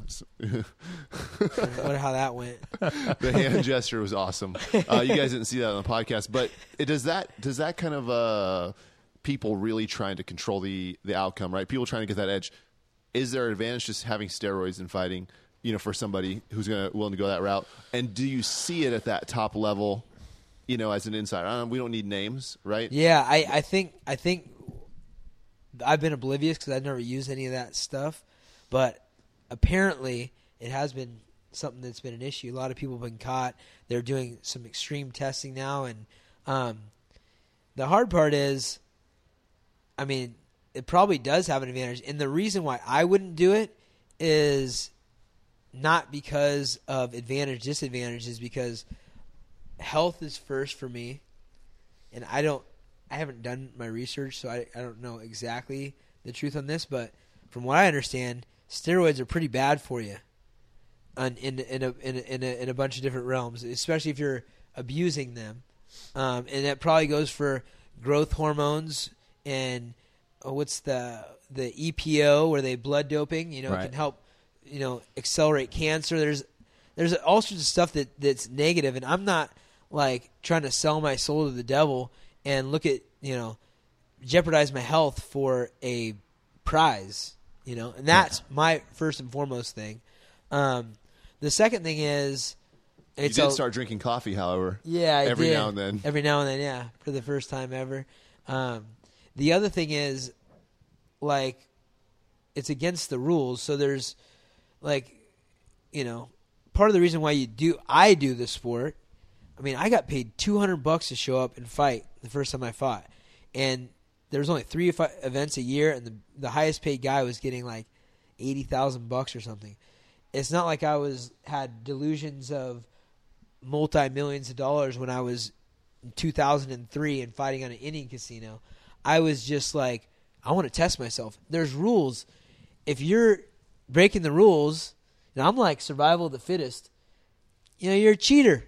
I wonder how that went. The hand gesture was awesome. You guys didn't see that on the podcast, but does that kind of people really trying to control the outcome, right? People trying to get that edge. Is there an advantage just having steroids in fighting, for somebody who's willing to go that route? And do you see it at that top level, as an insider? We don't need names, right? Yeah, I think I've been oblivious because I've never used any of that stuff, but apparently it has been something that's been an issue. A lot of people have been caught. They're doing some extreme testing now, and the hard part is, I mean, it probably does have an advantage. And the reason why I wouldn't do it is not because of advantage, disadvantage, is because health is first for me. And I haven't done my research, so I don't know exactly the truth on this, but from what I understand, steroids are pretty bad for you in a bunch of different realms, especially if you're abusing them. And that probably goes for growth hormones and what's the EPO, where they blood doping, It can help, accelerate cancer. There's all sorts of stuff that's negative, and I'm not like trying to sell my soul to the devil and look at, jeopardize my health for a prize, and that's my first and foremost thing. The second thing is, you did start drinking coffee, however. Yeah, I every did. now and then. Every now and then, yeah, for the first time ever. The other thing is, like, it's against the rules. So there's, like, part of the reason why I do this sport. I mean, I got paid $200 to show up and fight the first time I fought, and there was only 3 events a year, and the highest paid guy was getting like $80,000 or something. It's not like I had delusions of multi-millions of dollars when I was in 2003 and fighting on an Indian casino. I was just like, I want to test myself. There's rules. If you're breaking the rules, and I'm like survival of the fittest, you're a cheater.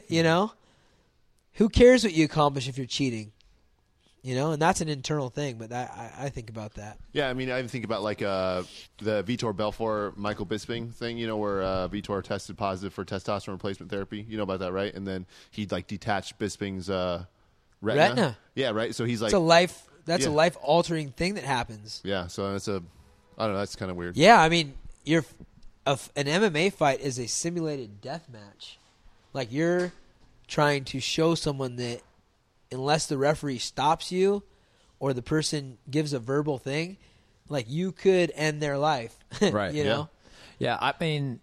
Who cares what you accomplish if you're cheating? And that's an internal thing, but I think about that. Yeah, I mean, I even think about like the Vitor Belfort, Michael Bisping thing, where Vitor tested positive for testosterone replacement therapy. You know about that, right? And then he like detached Bisping's retina. Yeah, right. So he's like, that's a life altering thing that happens. Yeah, so I don't know, that's kind of weird. Yeah, I mean, an MMA fight is a simulated death match. Like, you're trying to show someone that unless the referee stops you or the person gives a verbal thing, like, you could end their life. Right. Yeah, I mean,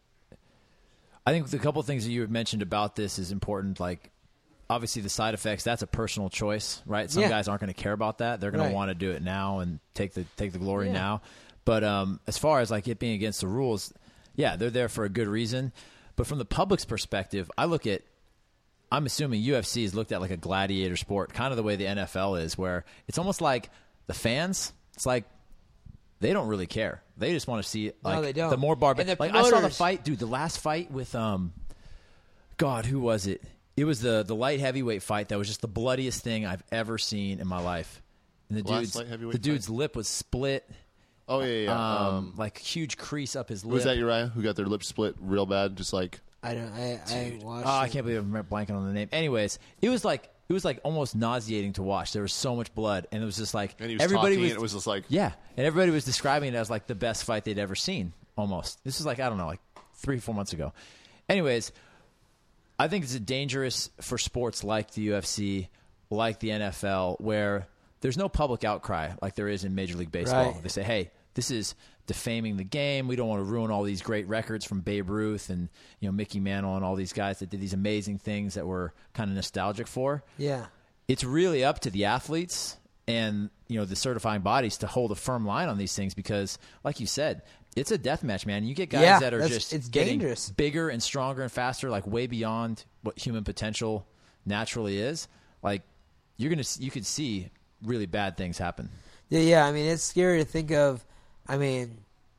I think the couple of things that you had mentioned about this is important. Like, obviously the side effects, that's a personal choice, right? Some guys aren't going to care about that. They're going to want to do it now and take the glory now. But as far as like it being against the rules, yeah, they're there for a good reason. But from the public's perspective, I'm assuming UFC is looked at like a gladiator sport, kind of the way the NFL is, where it's almost like the fans, it's like they don't really care. They just want to see like the more barbaric. Like, I saw the fight, dude, the last fight with God, who was it? It was the light heavyweight fight that was just the bloodiest thing I've ever seen in my life. And the dude's lip was split. Oh yeah. Like huge crease up his lip. Was that Uriah who got their lip split real bad? Just like I watched. I can't believe I'm blanking on the name. Anyways, it was like almost nauseating to watch. There was so much blood, and it was just like everybody was. It was just like and everybody was describing it as like the best fight they'd ever seen. Almost. This is like, I don't know, like 3-4 months ago. Anyways, I think it's dangerous for sports like the UFC, like the NFL, where there's no public outcry like there is in Major League Baseball. Right. They say, hey, this is defaming the game. We don't want to ruin all these great records from Babe Ruth and Mickey Mantle and all these guys that did these amazing things that we're kind of nostalgic for. Yeah. It's really up to the athletes and the certifying bodies to hold a firm line on these things because, like you said, it's a death match, man. You get guys that are just getting dangerous, bigger and stronger and faster, like way beyond what human potential naturally is. Like you could see really bad things happen. Yeah. I mean, it's scary to think of. I mean,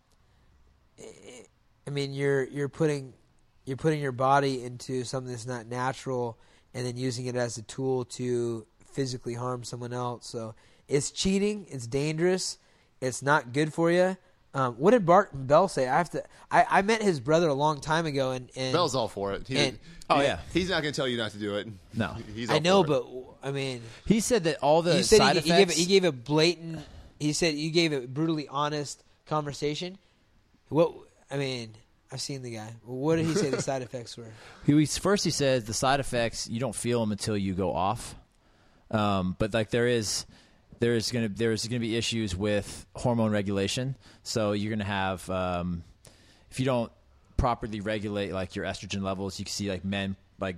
you're putting your body into something that's not natural, and then using it as a tool to physically harm someone else. So it's cheating. It's dangerous. It's not good for you. What did Barton Bell say? I met his brother a long time ago, and Bell's all for it. He's not going to tell you not to do it. No, I know, but I mean, he said that all the side effects. He gave a blatant. He said you gave a brutally honest conversation. What I mean, I've seen the guy. What did he say the side effects were? He says the side effects you don't feel them until you go off. But like there is there's gonna be issues with hormone regulation. So you're gonna have if you don't properly regulate like your estrogen levels, you can see like men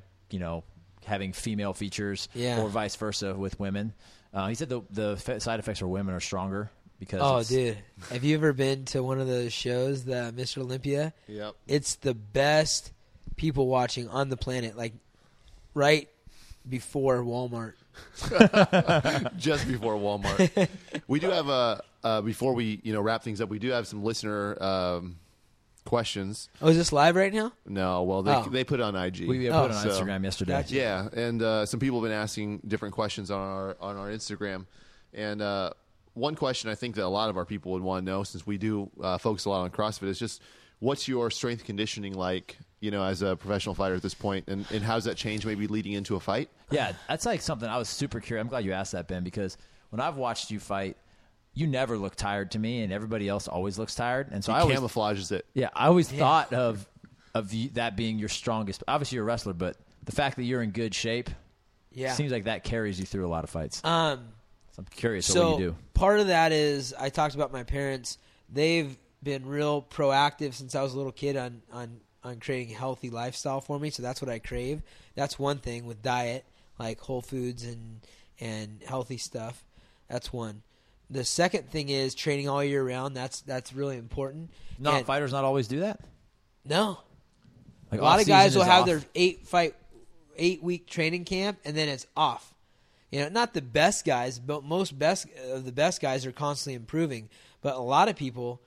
having female features, or vice versa with women. He said the side effects for women are stronger because. Dude, have you ever been to one of those shows, the Mr. Olympia? Yep. It's the best people watching on the planet. Like right before Walmart. Just before Walmart. We do have before we wrap things up, we do have some listener questions. Oh, is this live right now? No, well they put it on IG. We put it on Instagram yesterday. Gotcha. Yeah, and some people have been asking different questions on our Instagram, and one question I think that a lot of our people would want to know, since we do focus a lot on CrossFit, is just what's your strength conditioning like, as a professional fighter at this point, and how does that change maybe leading into a fight? Yeah, that's like something I was super curious. I'm glad you asked that, Ben, because when I've watched you fight, you never look tired to me, and everybody else always looks tired. And so He camouflages it. Yeah, I always thought of that being your strongest. Obviously, you're a wrestler, but the fact that you're in good shape seems like that carries you through a lot of fights. So I'm curious what you do. Part of that is I talked about my parents. They've been real proactive since I was a little kid on creating a healthy lifestyle for me. So that's what I crave. That's one thing with diet, like whole foods and healthy stuff. That's one. The second thing is training all year round. That's really important. Fighters not always do that? No. Like a lot of guys will have off. their 8-week training camp, and then it's off. Not the best guys, but most of the best guys are constantly improving. But a lot of people,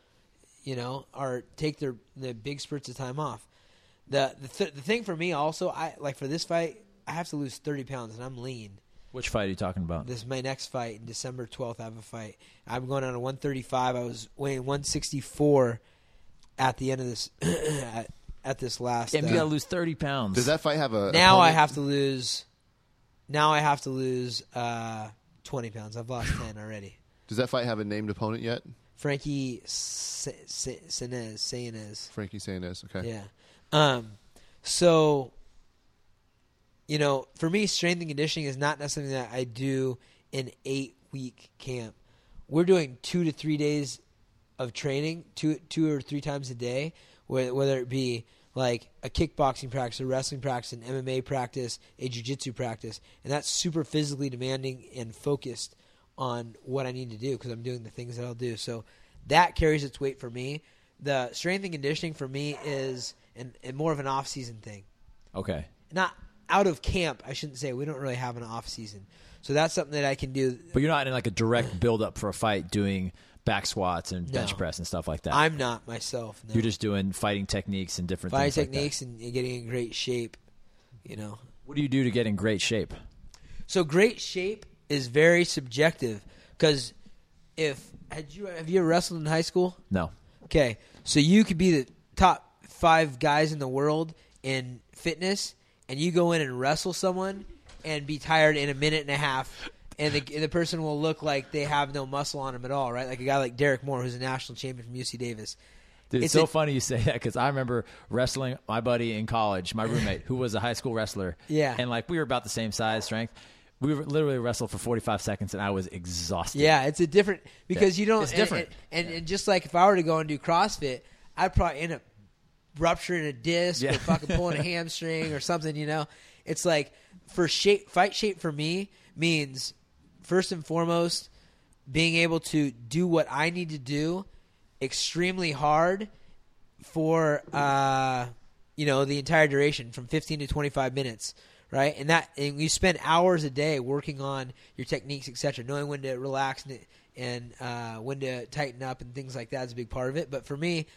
take the big spurts of time off. The thing for me also, for this fight, I have to lose 30 pounds, and I'm lean. Which fight are you talking about? This is my next fight. December 12th, I have a fight. I'm going on to 135. I was weighing 164 at the end of this at this last. Yeah, you got to lose 30 pounds. Does that fight have a? Now opponent? I have to lose. Now I have to lose 20 pounds. I've lost 10 already. Does that fight have a named opponent yet? Frankie Saenz. Frankie Saenz. Okay. Yeah. So, for me, strength and conditioning is not necessarily that I do an 8-week camp. We're doing 2 to 3 days of training, two or three times a day, whether it be like a kickboxing practice, a wrestling practice, an MMA practice, a jiu-jitsu practice. And that's super physically demanding and focused on what I need to do because I'm doing the things that I'll do. So that carries its weight for me. The strength and conditioning for me is more of an off-season thing. Okay. Not out of camp, I shouldn't say. We don't really have an off-season. So that's something that I can do. But you're not in like a direct build-up for a fight doing back squats and bench press and stuff like that. I'm not myself. No. You're just doing fighting techniques and different fighting things techniques like that. and getting in great shape, What do you do to get in great shape? So great shape is very subjective because have you ever wrestled in high school? No. Okay, so you could be the top 5 guys in the world in fitness, and you go in and wrestle someone and be tired in a minute and a half, and the person will look like they have no muscle on them at all, right? Like a guy like Derek Moore, who's a national champion from UC Davis. Dude, it's so funny you say that because I remember wrestling my buddy in college, my roommate, who was a high school wrestler. Yeah. And we were about the same size, strength. We literally wrestled for 45 seconds, and I was exhausted. Yeah, it's a different – because you don't – it's different. And just like if I were to go and do CrossFit, I'd probably end up rupturing a disc or fucking pulling a hamstring or something, It's like for fight shape for me means first and foremost being able to do what I need to do extremely hard for the entire duration from 15 to 25 minutes, right? And you spend hours a day working on your techniques, etc., knowing when to relax and when to tighten up and things like that is a big part of it. But for me,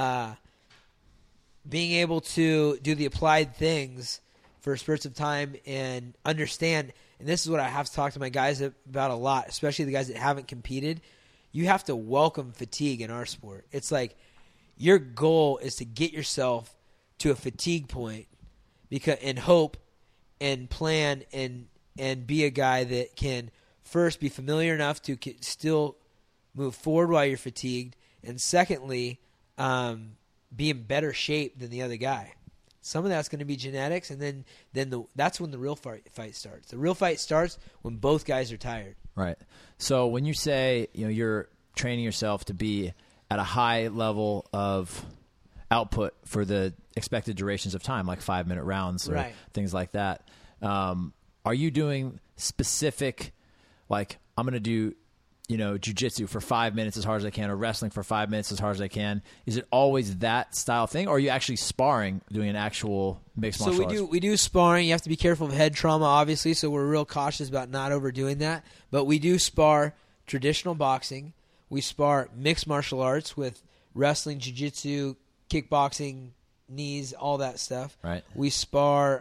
being able to do the applied things for spurts of time and understand, and this is what I have to talk to my guys about a lot, especially the guys that haven't competed. You have to welcome fatigue in our sport. It's like your goal is to get yourself to a fatigue point and hope and plan and be a guy that can first be familiar enough to still move forward while you're fatigued, and secondly, be in better shape than the other guy. Some of that's going to be genetics, and then that's when the real fight starts. The real fight starts when both guys are tired. Right. So when you say, you're training yourself to be at a high level of output for the expected durations of time, like 5-minute rounds or Right. things like that, are you doing specific, like I'm going to do, jiu-jitsu for 5 minutes as hard as I can, or wrestling for 5 minutes as hard as I can? Is it always that style thing, or are you actually sparring, doing an actual mixed martial arts? So we do sparring. You have to be careful of head trauma, obviously, so we're real cautious about not overdoing that. But we do spar traditional boxing. We spar mixed martial arts with wrestling, jiu-jitsu, kickboxing, knees, all that stuff. Right. We spar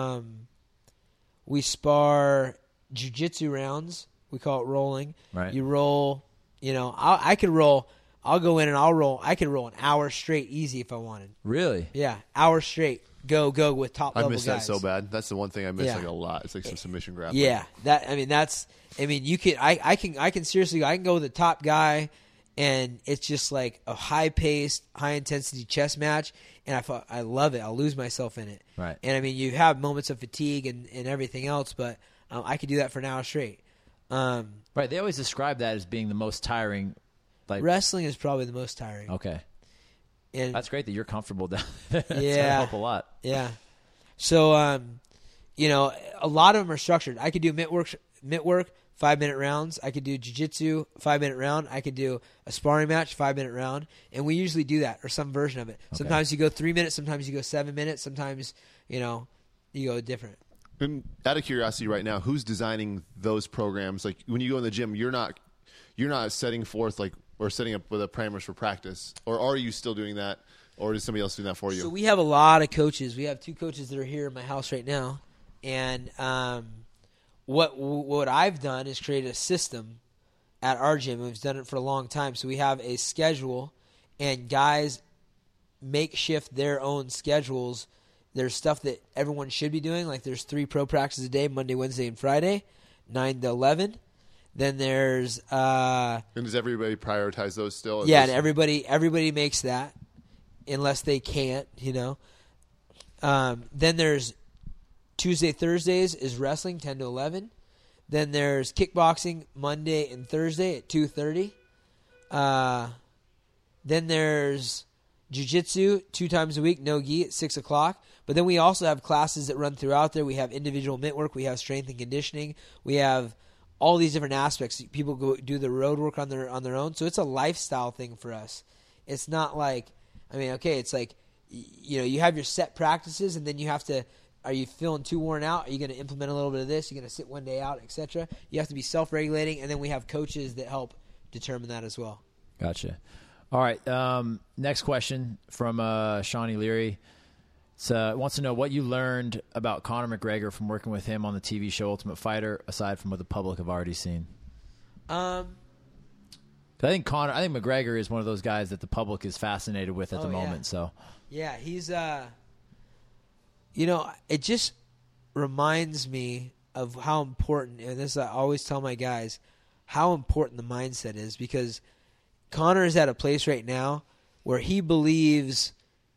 jiu-jitsu rounds. We call it rolling. Right. You roll, I could roll. I'll go in and I'll roll. I could roll an hour straight easy if I wanted. Really? Yeah, hour straight. Go with top level I miss guys. that so bad. That's the one thing I miss Yeah. like a lot. It's like some submission grappling. Yeah, you can. I can seriously. I can go with the top guy, and it's just like a high paced, high intensity chess match, and I love it. I'll lose myself in it. Right. And you have moments of fatigue and everything else, but I could do that for an hour straight. Right. They always describe that as being the most tiring. Like Wrestling is probably the most tiring. Okay. And That's great that you're comfortable down there. That's Yeah. gonna help a lot. yeah. So a lot of them are structured. I could do mitt work 5-minute rounds. I could do jiu-jitsu 5-minute round. I could do a sparring match 5-minute round, and we usually do that or some version of it. Okay. Sometimes you go 3 minutes. Sometimes you go 7 minutes. Sometimes you go different. And out of curiosity, right now, who's designing those programs? Like when you go in the gym, you're not setting forth or setting up with the parameters for practice, or are you still doing that, or is somebody else doing that for you? So we have a lot of coaches. We have 2 coaches that are here in my house right now, and what I've done is create a system at our gym. We've done it for a long time. So we have a schedule, and guys makeshift their own schedules. There's stuff that everyone should be doing, like there's 3 pro practices a day, Monday, Wednesday, and Friday, 9 to 11. Then there's and does everybody prioritize those still? and everybody makes that unless they can't, Then there's Tuesday, Thursdays is wrestling, 10 to 11. Then there's kickboxing Monday and Thursday at 2:30. Then there's jiu-jitsu 2 times a week, no gi, at 6 o'clock. But then we also have classes that run throughout there. We have individual mitt work. We have strength and conditioning. We have all these different aspects. People go do the road work on their own. So it's a lifestyle thing for us. It's not like, it's like, you have your set practices, and then you have to, are you feeling too worn out? Are you going to implement a little bit of this? You're going to sit one day out, etc. You have to be self-regulating, and then we have coaches that help determine that as well. Gotcha. All right. Next question from Shawnee Leary. Wants to know what you learned about Conor McGregor from working with him on the TV show Ultimate Fighter, aside from what the public have already seen. I think McGregor is one of those guys that the public is fascinated with at the moment. Yeah. So yeah, he's it just reminds me of how important, and this I always tell my guys, how important the mindset is, because Conor is at a place right now where he believes,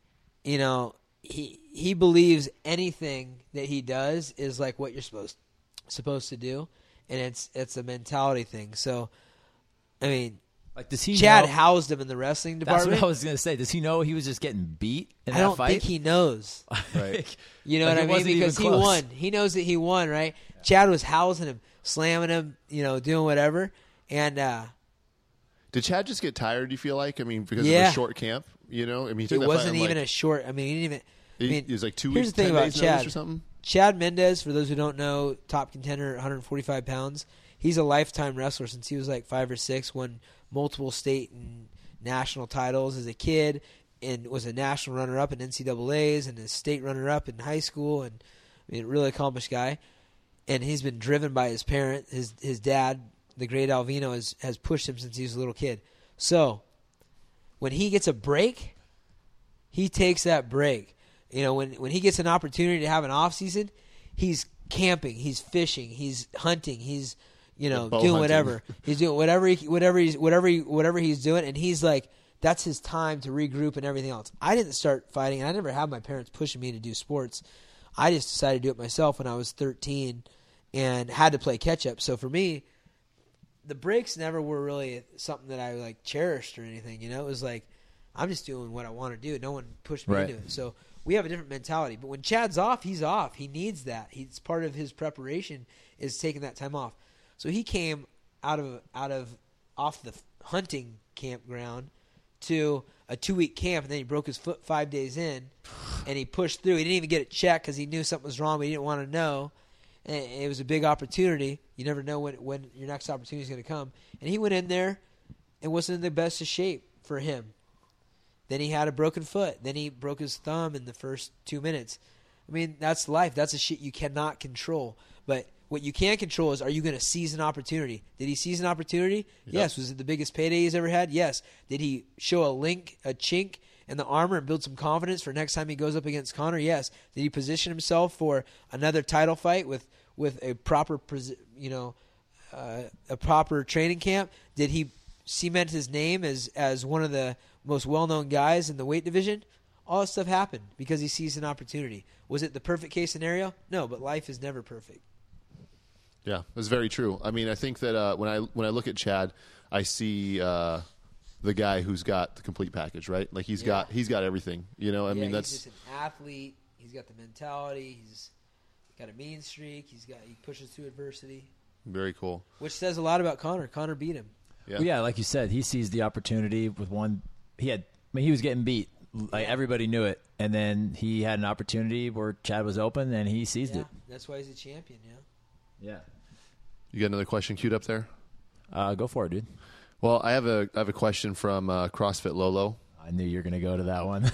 he believes anything that he does is like what you're supposed to do, and it's a mentality thing. So, does he Chad know? housed him in the wrestling department. That's what I was going to say. Does he know he was just getting beat in I that don't fight? think he knows. Right. You know Like, what I it mean? wasn't even Because he close. won. He knows that he won, right? Yeah. Chad was housing him, slamming him, doing whatever. And Did Chad just get tired, do you feel like? Because Yeah. of a short camp? He took it that fight wasn't in, even a short. He didn't even. it was like 2 here's weeks, the thing 10 about days Chad. notice or something? Chad Mendez, for those who don't know, top contender, 145 pounds. He's a lifetime wrestler since he was like 5 or 6. Won multiple state and national titles as a kid, and was a national runner-up in NCAAs and a state runner-up in high school. And really accomplished guy. And he's been driven by his parent, his dad, the great Alvino, has pushed him since he was a little kid. So when he gets a break, he takes that break. When he gets an opportunity to have an off season, he's camping, he's fishing, he's hunting, he's doing whatever. He's doing whatever he's doing, and he's like, that's his time to regroup and everything else. I didn't start fighting, and I never had my parents pushing me to do sports. I just decided to do it myself when I was 13 and had to play catch up. So for me, the breaks never were really something that I like cherished or anything. You know, it was like I'm just doing what I want to do. No one pushed me Right. into it. So we have a different mentality. But when Chad's off, he's off. He needs that. It's part of his preparation is taking that time off. So he came off the hunting campground to a 2-week camp, and then he broke his foot 5 days in, and he pushed through. He didn't even get it checked because he knew something was wrong, but he didn't want to know. And it was a big opportunity. You never know when your next opportunity is going to come. And he went in there and wasn't in the best of shape for him. Then he had a broken foot. Then he broke his thumb in the first 2 minutes. I mean, that's life. That's a shit you cannot control. But what you can control is, are you going to seize an opportunity? Did he seize an opportunity? Yep. Yes. Was it the biggest payday he's ever had? Yes. Did he show a chink in the armor and build some confidence for next time he goes up against Conor? Yes. Did he position himself for another title fight with a proper, a proper training camp? Did he cement his name as one of the most well-known guys in the weight division? All this stuff happened because he seized an opportunity. Was it the perfect case scenario? No, but life is never perfect. Yeah, that's very true. I mean, I think that when I look at Chad, I see the guy who's got the complete package, right? Like he's got everything. You know, I mean, that's he's just an athlete. He's got the mentality. He's got a mean streak. He pushes through adversity, very cool. which says a lot about Conor. Conor beat him. Yeah, Well, yeah, like you said, he seized the opportunity with one. He was getting beat. Like everybody knew it, and then he had an opportunity where Chad was open, and he seized Yeah, it. that's why he's a champion. Yeah. Yeah. You got another question queued up there? Go for it, dude. Well, I have a question from CrossFit Lolo. I knew you were going to go to that one.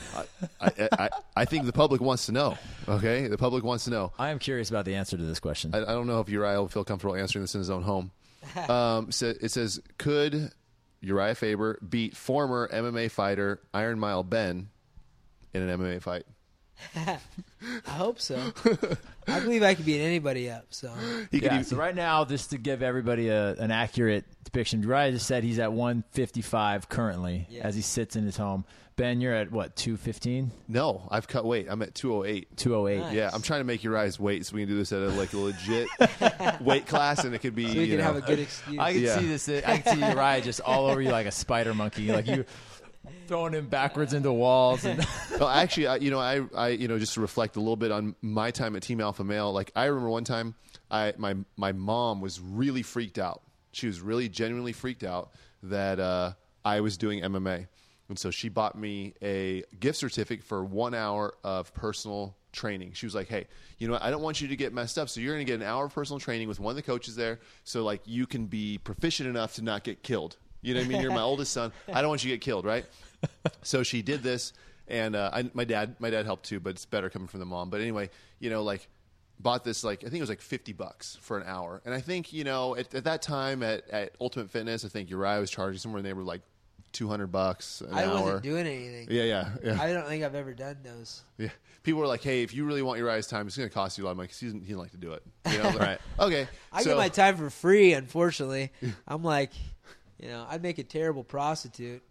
I think the public wants to know. Okay, the public wants to know. I am curious about the answer to this question. I don't know if Uriah will feel comfortable answering this in his own home. So it says, could Uriah Faber beat former MMA fighter Iron Mile Ben in an MMA fight? I hope so. I believe I could beat anybody up. So He could Yeah, even- so right now, just to give everybody an accurate depiction, Uriah just said he's at 155 currently Yeah. as he sits in his home. Ben, you're at what, 215? No, I've cut weight. I'm at 208. 208. Nice. Yeah, I'm trying to make Uriah's weight so we can do this at a legit weight class, and it could be we can you know, have a good excuse. I can Yeah. see this. I can see Uriah just all over you like a spider monkey, like you throwing him backwards into walls. And Well, actually, I just to reflect a little bit on my time at Team Alpha Male. Like I remember one time, my mom was really freaked out. She was really genuinely freaked out that I was doing MMA, and so she bought me a gift certificate for 1 hour of personal training. She was like, "Hey, you know what? I don't want you to get messed up, so you're going to get an hour of personal training with one of the coaches there, so like you can be proficient enough to not get killed. You know what I mean? You're my oldest son. I don't want you to get killed, right?" So she did this, and my dad helped too, but it's better coming from the mom. But anyway, like bought this, like I think it was like $50 for an hour, and I think at that time at Ultimate Fitness, I think Uriah was charging somewhere in the neighborhood like $200 an I hour. wasn't doing anything. Yeah. I don't think I've ever done those. Yeah. People were like, "Hey, if you really want Uriah's time, it's going to cost you a lot of money because he didn't like to do it." Right? Okay. I get my time for free. Unfortunately, I'm like, I'd make a terrible prostitute.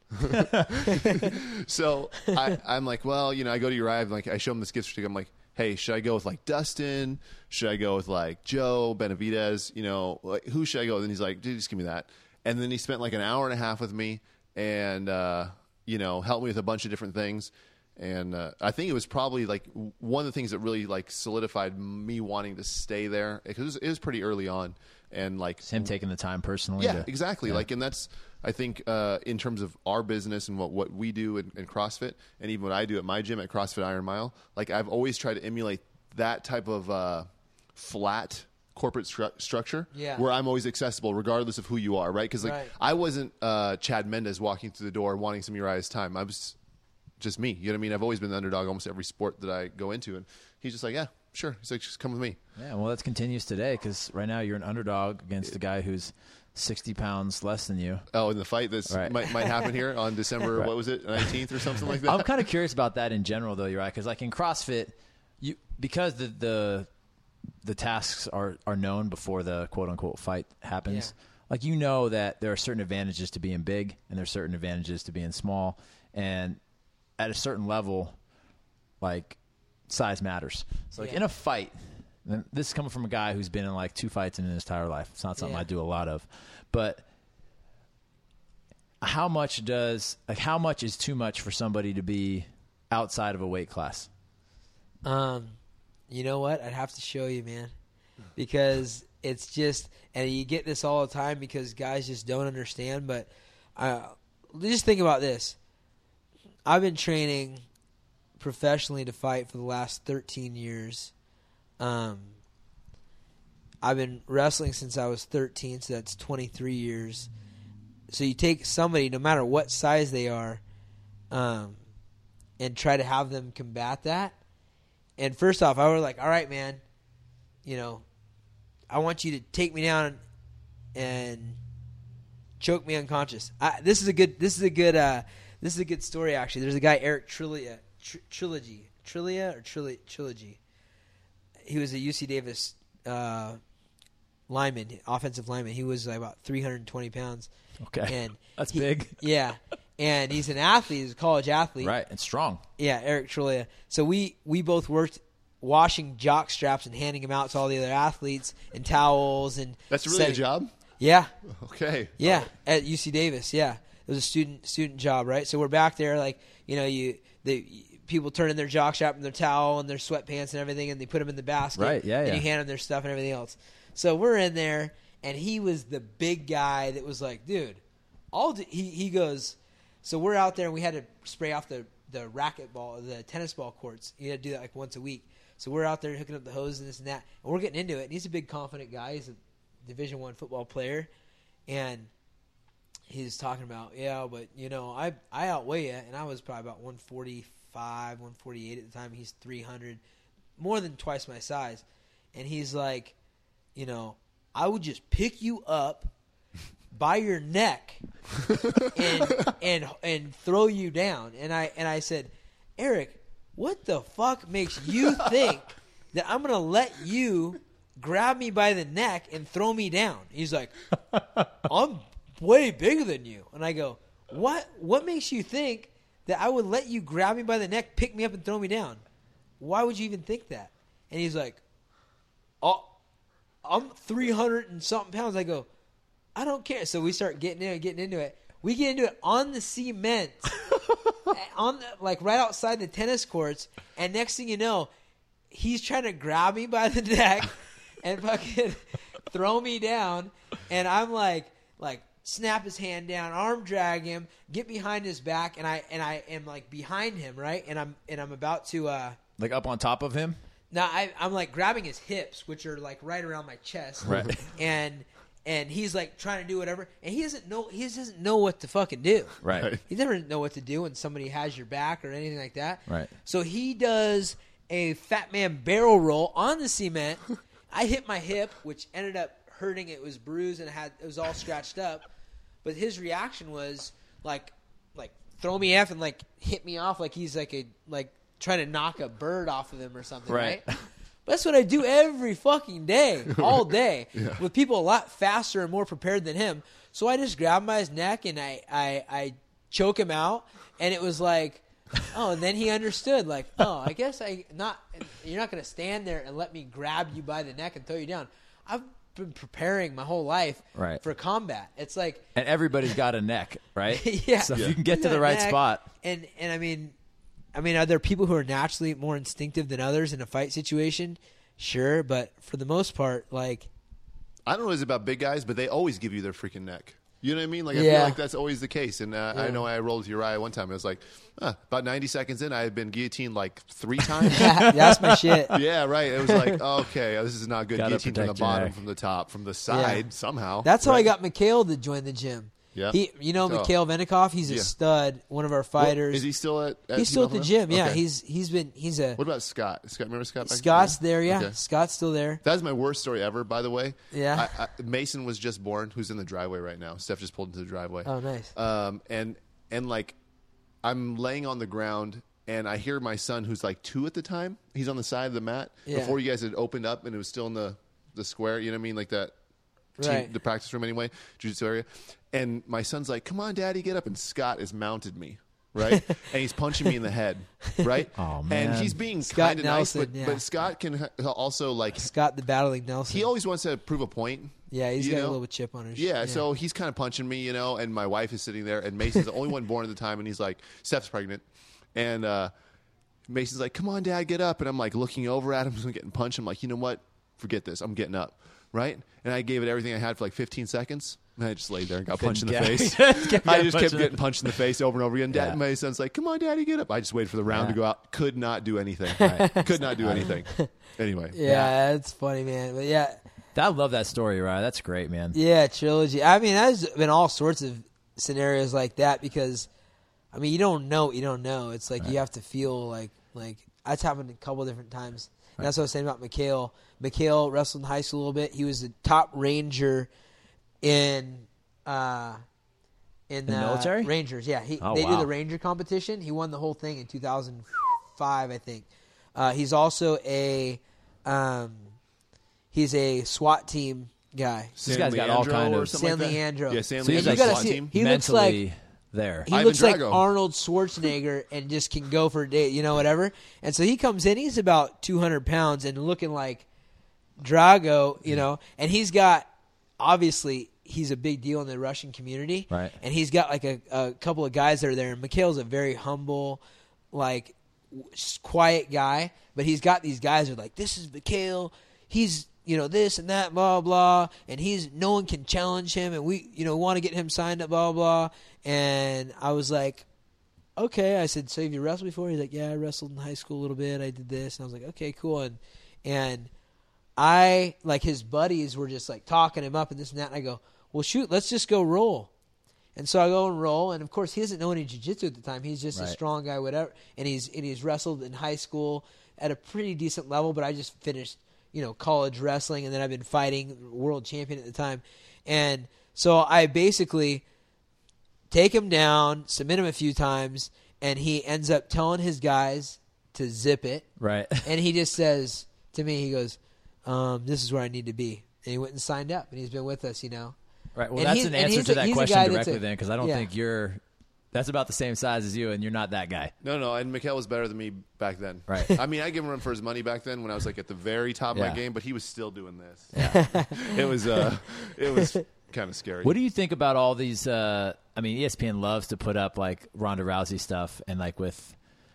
So I'm like, well, I go to Uriah, like I show him this gift certificate. I'm like, hey, should I go with like Dustin? Should I go with like Joe Benavidez? Like who should I go with? And he's like, dude, just give me that. And then he spent like an hour and a half with me and, helped me with a bunch of different things. And I think it was probably like one of the things that really like solidified me wanting to stay there because it was pretty early on. And like it's him taking the time personally. yeah, exactly. Like, and that's, I think, in terms of our business and what we do in CrossFit, and even what I do at my gym at CrossFit Iron Mile, like I've always tried to emulate that type of flat corporate structure where I'm always accessible regardless of who you are, right? Because like I wasn't Chad Mendes walking through the door wanting some Uriah's time. I was just me. You know what I mean? I've always been the underdog almost every sport that I go into, and he's just like, yeah, sure. He's like, just come with me. Yeah, well, that continues today because right now you're an underdog against a guy who's 60 pounds less than you. Oh, in the fight that's might happen here on December, what was it, 19th or something like that? I'm kind of curious about that in general, though, Uriah, because like in CrossFit, because the tasks are known before the quote-unquote fight happens, like that there are certain advantages to being big and there are certain advantages to being small, and at a certain level, like size matters. So like in a fight, and this is coming from a guy who's been in like 2 fights in his entire life. It's not something I do a lot of, but how much is too much for somebody to be outside of a weight class? You know what? I'd have to show you, man, because it's just, and you get this all the time because guys just don't understand. But just think about this. I've been training professionally to fight for the last 13 years. I've been wrestling since I was 13, so that's 23 years. So you take somebody, no matter what size they are, and try to have them combat that. And first off, I was like, all right, man, I want you to take me down and choke me unconscious. This is a good story, actually. There's a guy, Eric Trilogy. He was a UC Davis lineman, offensive lineman. He was like about 320 pounds. Okay, and that's big. Yeah, and he's an athlete. He's a college athlete. Right, and strong. Yeah, Eric Trilogy. So we both worked washing jock straps and handing them out to all the other athletes and towels and. That's really a job? Yeah. Okay. Yeah, at UC Davis. Yeah, it was a student job, right? So we're back there, like people turn in their jock strap and their towel and their sweatpants and everything, and they put them in the basket. Right. Yeah. And you hand them their stuff and everything else. So we're in there, and he was the big guy that was like, dude, he goes. So we're out there, and we had to spray off the racquetball, the tennis ball courts. You had to do that like once a week. So we're out there hooking up the hose and this and that, and we're getting into it. And he's a big, confident guy. He's a Division I football player, and he's talking about, but I outweigh you, and I was probably about 145, 148 at the time. He's 300, more than twice my size, and he's like, I would just pick you up by your neck and throw you down. And I said, Eric, what the fuck makes you think that I'm gonna let you grab me by the neck and throw me down? He's like, I'm way bigger than you. And I go, what makes you think that I would let you grab me by the neck, pick me up, and throw me down? Why would you even think that? And he's like, oh, I'm 300 and something pounds. I go, I don't care. So we start getting into it. We get into it on the cement, right outside the tennis courts. And next thing you know, he's trying to grab me by the neck and fucking throw me down. And I'm like snap his hand down, arm drag him, get behind his back, and I am like behind him, right? And I'm about to like up on top of him. No, I'm like grabbing his hips, which are like right around my chest, right? And he's like trying to do whatever, and he doesn't know what to fucking do, right? He never know what to do when somebody has your back or anything like that, right? So he does a fat man barrel roll on the cement. I hit my hip, which ended up hurting. It was bruised and it was all scratched up. But his reaction was like throw me off and like hit me off like he's like trying to knock a bird off of him or something, right? But that's what I do every fucking day, all day, with people a lot faster and more prepared than him. So I just grab him by his neck and I choke him out, and it was like, oh, and then he understood, like, oh, I guess you're not going to stand there and let me grab you by the neck and throw you down. I've been preparing my whole life for combat. It's like, and everybody's got a neck, right? Yeah. So if you can get to the right spot, and I mean, are there people who are naturally more instinctive than others in a fight situation? Sure, but for the most part, like, I don't know if it's about big guys, but they always give you their freaking neck. You know what I mean? Like, I feel like that's always the case. And I know I rolled with Uriah one time. I was like, about 90 seconds in, I had been guillotined like 3 times. That's my shit. Yeah, right. It was like, okay, this is not good. Guillotine from the bottom, neck. from the top, from the side, somehow. That's how I got Mikhail to join the gym. Yeah. Mikhail Venikov, he's a stud, one of our fighters. Well, is he still at He's still at the gym, yeah. Okay. He's a... What about Scott? Remember Scott? Scott's there, yeah. Okay. Scott's still there. That's my worst story ever, by the way. Yeah. Mason was just born, who's in the driveway right now. Steph just pulled into the driveway. Oh, nice. And like, I'm laying on the ground, and I hear my son, who's like 2 at the time. He's on the side of the mat before you guys had opened up, and it was still in the square. You know what I mean? Like that. The practice room anyway, jiu-jitsu area. And my son's like, come on, Daddy, get up. And Scott has mounted me. right? And he's punching me in the head, right? Oh, man. And he's being Scott kind of nice, Nelson, but Scott can also like. Scott the Battling Nelson. He always wants to prove a point. Yeah, he's you got know? a little chip on his Yeah, so he's kind of punching me, and my wife is sitting there, and Mason's the only one born at the time, and he's like, Steph's pregnant, and Mason's like, come on, Dad, get up, and I'm like looking over at him, I'm getting punched. I'm like, you know what? Forget this. I'm getting up, right? And I gave it everything I had for like 15 seconds, and I just laid there and got punched in the face. I just kept getting punched in the face over and over again. Dad, my son's like, come on, Daddy, get up. I just waited for the round to go out. Could not do anything. Could not do anything. Anyway. Yeah, it's funny, man. But yeah. I love that story, Ryan. That's great, man. Yeah, trilogy. I mean, there's been all sorts of scenarios like that because, I mean, you don't know what you don't know. It's like you have to feel like that's happened a couple different times. And that's what I was saying about Mikhail. Mikhail wrestled in high school a little bit. He was the top ranger in the military? Rangers. Yeah, they do the Ranger competition. He won the whole thing in 2005, I think. He's also he's a SWAT team guy. This guy's got all kind of San Leandro. Yeah, San So he's Leandro like SWAT team. He looks mentally like there. he Ivan looks like Drago. Arnold Schwarzenegger and just can go for a day, whatever. And so he comes in. He's about 200 pounds and looking like Drago, and he's got obviously. He's a big deal in the Russian community, Right. And he's got like a couple of guys that are there. And Mikhail's a very humble, like quiet guy, but he's got these guys that are like, this is Mikhail. He's this and that, blah blah, and no one can challenge him, and we want to get him signed up, blah blah. And I was like, okay. I said, so have you wrestled before? He's like, yeah, I wrestled in high school a little bit. I did this, and I was like, okay, cool. And I like his buddies were just like talking him up and this and that, and I go, well, shoot, let's just go roll. And so I go and roll, and of course he doesn't know any jiu-jitsu at the time. He's just a strong guy, whatever. And he's wrestled in high school at a pretty decent level, but I just finished, college wrestling, and then I've been fighting world champion at the time. And so I basically take him down, submit him a few times, and he ends up telling his guys to zip it. Right. And he just says to me, he goes, this is where I need to be. And he went and signed up, and he's been with us, Right. Well, And that's he's- an and answer he's to a- that he's a question guy that's directly a- then, because I don't yeah. think that's about the same size as you, and you're not that guy. No, and Mikhail was better than me back then. Right. I mean, I gave him a run for his money back then when I was like at the very top of Yeah. my game, but he was still doing this. Yeah. it was kind of scary. What do you think about all these? ESPN loves to put up like Ronda Rousey stuff, and like with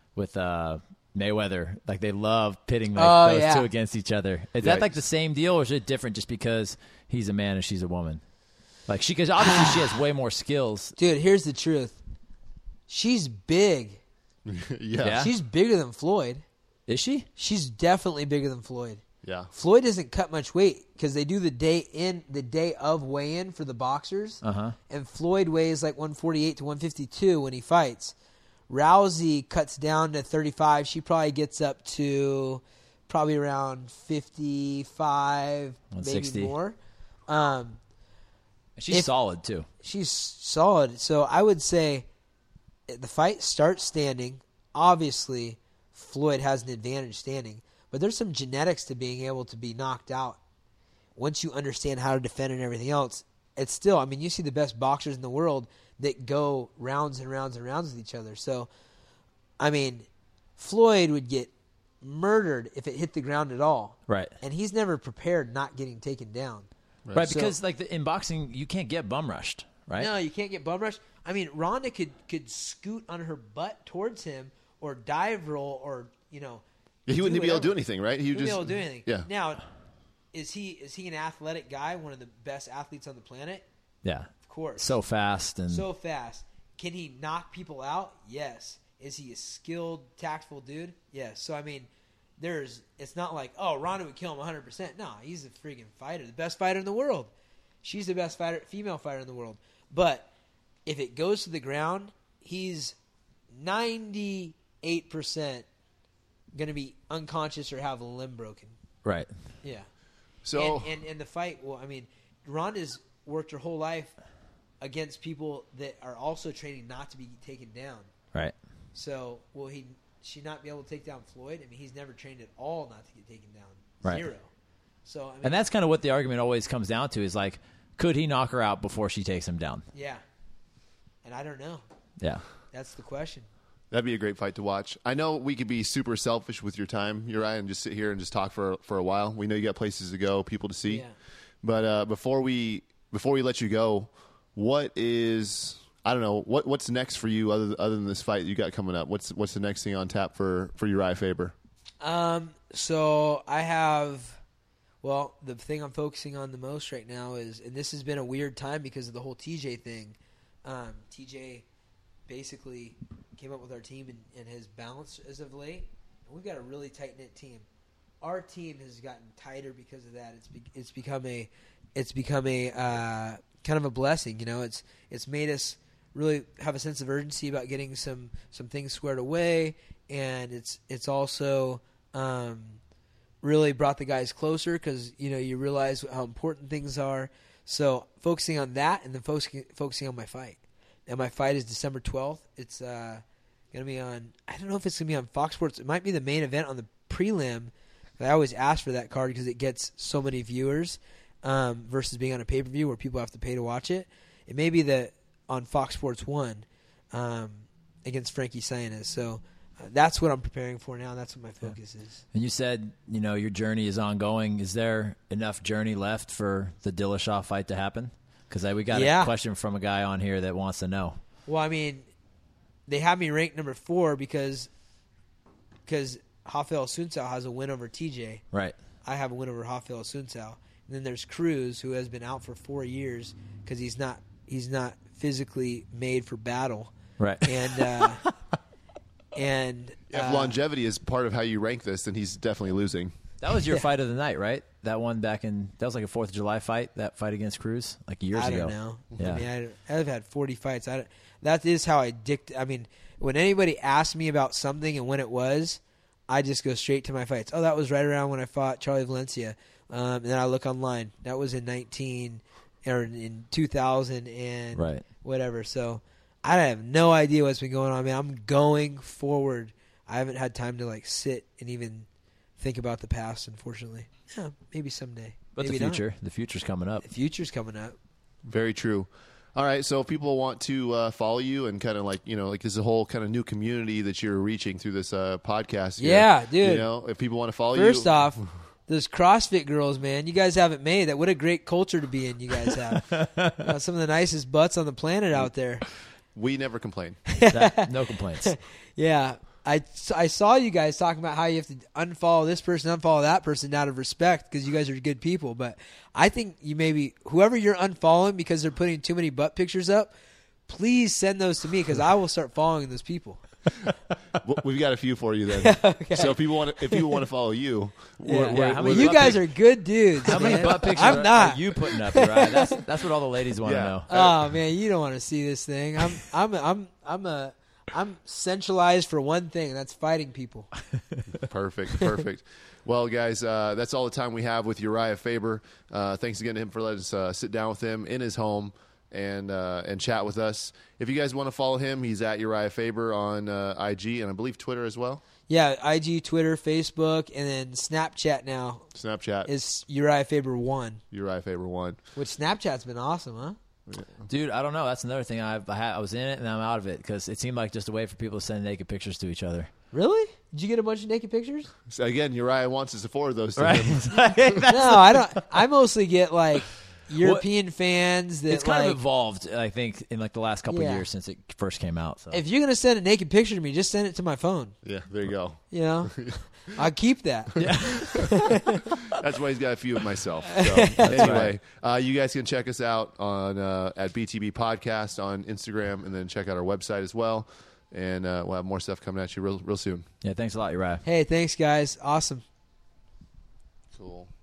Mayweather, like they love pitting those two against each other. Is that like the same deal, or is it different just because he's a man and she's a woman? Like because obviously she has way more skills. Dude, here's the truth. She's big. Yeah. She's bigger than Floyd. Is she? She's definitely bigger than Floyd. Yeah. Floyd doesn't cut much weight because they do the day of weigh-in for the boxers. And Floyd weighs like 148 to 152 when he fights. Rousey cuts down to 35. She probably gets up to probably around 55, 160. maybe more. She's solid too. She's solid. So I would say the fight starts standing. Obviously, Floyd has an advantage standing. But there's some genetics to being able to be knocked out. Once you understand how to defend and everything else, it's still, you see the best boxers in the world that go rounds and rounds and rounds with each other. So, Floyd would get murdered if it hit the ground at all. Right. And he's never prepared not getting taken down. Right, So- because in boxing you can't get bum rushed, right? No, you can't get bum rushed. Ronda could scoot on her butt towards him or dive roll or, Yeah, he wouldn't be able to do whatever. anything, right? He wouldn't be able to do anything. Yeah. Now, is he an athletic guy, one of the best athletes on the planet? Yeah. Of course. So fast and So fast. Can he knock people out? Yes. Is he a skilled, tactful dude? Yes. So, it's not like, oh, Ronda would kill him 100%. No, he's a freaking fighter. The best fighter in the world. She's the best female fighter in the world. But if it goes to the ground, he's 98% going to be unconscious or have a limb broken. right. Yeah. So And the fight, Ronda's worked her whole life against people that are also training not to be taken down. Right. So, will she not be able to take down Floyd? He's never trained at all not to get taken down. Right. Zero. So, And that's kind of what the argument always comes down to is like, could he knock her out before she takes him down? yeah. And I don't know. Yeah. That's the question. That'd be a great fight to watch. I know we could be super selfish with your time, Uriah, and just sit here and just talk for a while. We know you got places to go, people to see. Yeah. But before we let you go, what's next for you other than this fight you got coming up? What's the next thing on tap for Uriah Faber? So I have, the thing I'm focusing on the most right now is, and this has been a weird time because of the whole TJ thing. TJ basically came up with our team and has balanced as of late. And we've got a really tight-knit team. Our team has gotten tighter because of that. It's become a kind of a blessing. You know, it's made us really have a sense of urgency about getting some things squared away, and it's also really brought the guys closer because you realize how important things are. So focusing on that, and then focusing on my fight. And my fight is December 12th. It's going to be on, I don't know if it's going to be on Fox Sports. It might be the main event on the prelim. I always ask for that card because it gets so many viewers versus being on a pay-per-view where people have to pay to watch it. It may be on Fox Sports 1 against Frankie Saenz. So that's what I'm preparing for now. That's what my focus is. And you said, your journey is ongoing. Is there enough journey left for the Dillashaw fight to happen? Because we got a question from a guy on here that wants to know. Well, I mean, they have me ranked number 4 because Rafael Sunsao has a win over TJ. Right. I have a win over Rafael Sunsao. And then there's Cruz, who has been out for 4 years because he's not physically made for battle. Right. And If longevity is part of how you rank this, then he's definitely losing. That was your fight of the night, right? That one that was like a 4th of July fight, that fight against Cruz, like years ago. I don't know. Yeah. I mean, I've had 40 fights. That is how I I mean, when anybody asks me about something and when it was, I just go straight to my fights. Oh, that was right around when I fought Charlie Valencia. And then I look online. That was in 2000 and right. whatever. So I have no idea what's been going on. I mean, I'm going forward. I haven't had time to sit and even think about the past, unfortunately. Yeah, maybe someday. But maybe the future's coming up. The future's coming up. Very true. All right, so if people want to follow you and kind of like there's a whole kind of new community that you're reaching through this podcast. Yeah, dude. If people want to follow you. First off, those CrossFit girls, man, you guys haven't made that. What a great culture to be in you guys have. Some of the nicest butts on the planet out there. We never complain. No complaints. Yeah. I saw you guys talking about how you have to unfollow this person, unfollow that person out of respect because you guys are good people. But I think whoever you're unfollowing because they're putting too many butt pictures up, please send those to me because I will start following those people. Well, we've got a few for you then. Okay. So if people want to follow you, you guys are good dudes. How many butt pictures are you putting up here? Right? That's what all the ladies want to know. Oh man, you don't want to see this thing. I'm centralized for one thing, and that's fighting people. Perfect. Well, guys, that's all the time we have with Uriah Faber. Thanks again to him for letting us sit down with him in his home and chat with us. If you guys want to follow him, he's at Uriah Faber on IG and I believe Twitter as well. Yeah, IG, Twitter, Facebook, and then Snapchat now. Snapchat is Uriah Faber 1. Uriah Faber 1. Which Snapchat's been awesome, huh? Dude, I don't know. That's another thing. I was in it and I'm out of it because it seemed like just a way for people to send naked pictures to each other. Really? Did you get a bunch of naked pictures? So again, Uriah wants us to forward those to right? him. No, I don't. I mostly get European fans that it's kind of evolved, I think, in the last couple of years since it first came out. So. If you're gonna send a naked picture to me, just send it to my phone. Yeah, there you go. I'll keep that. Yeah. That's why he's got a few of myself. So, anyway, you guys can check us out on at BTB Podcast on Instagram, and then check out our website as well. And we'll have more stuff coming at you real soon. Yeah, thanks a lot, Uriah. Hey, thanks, guys. Awesome. Cool.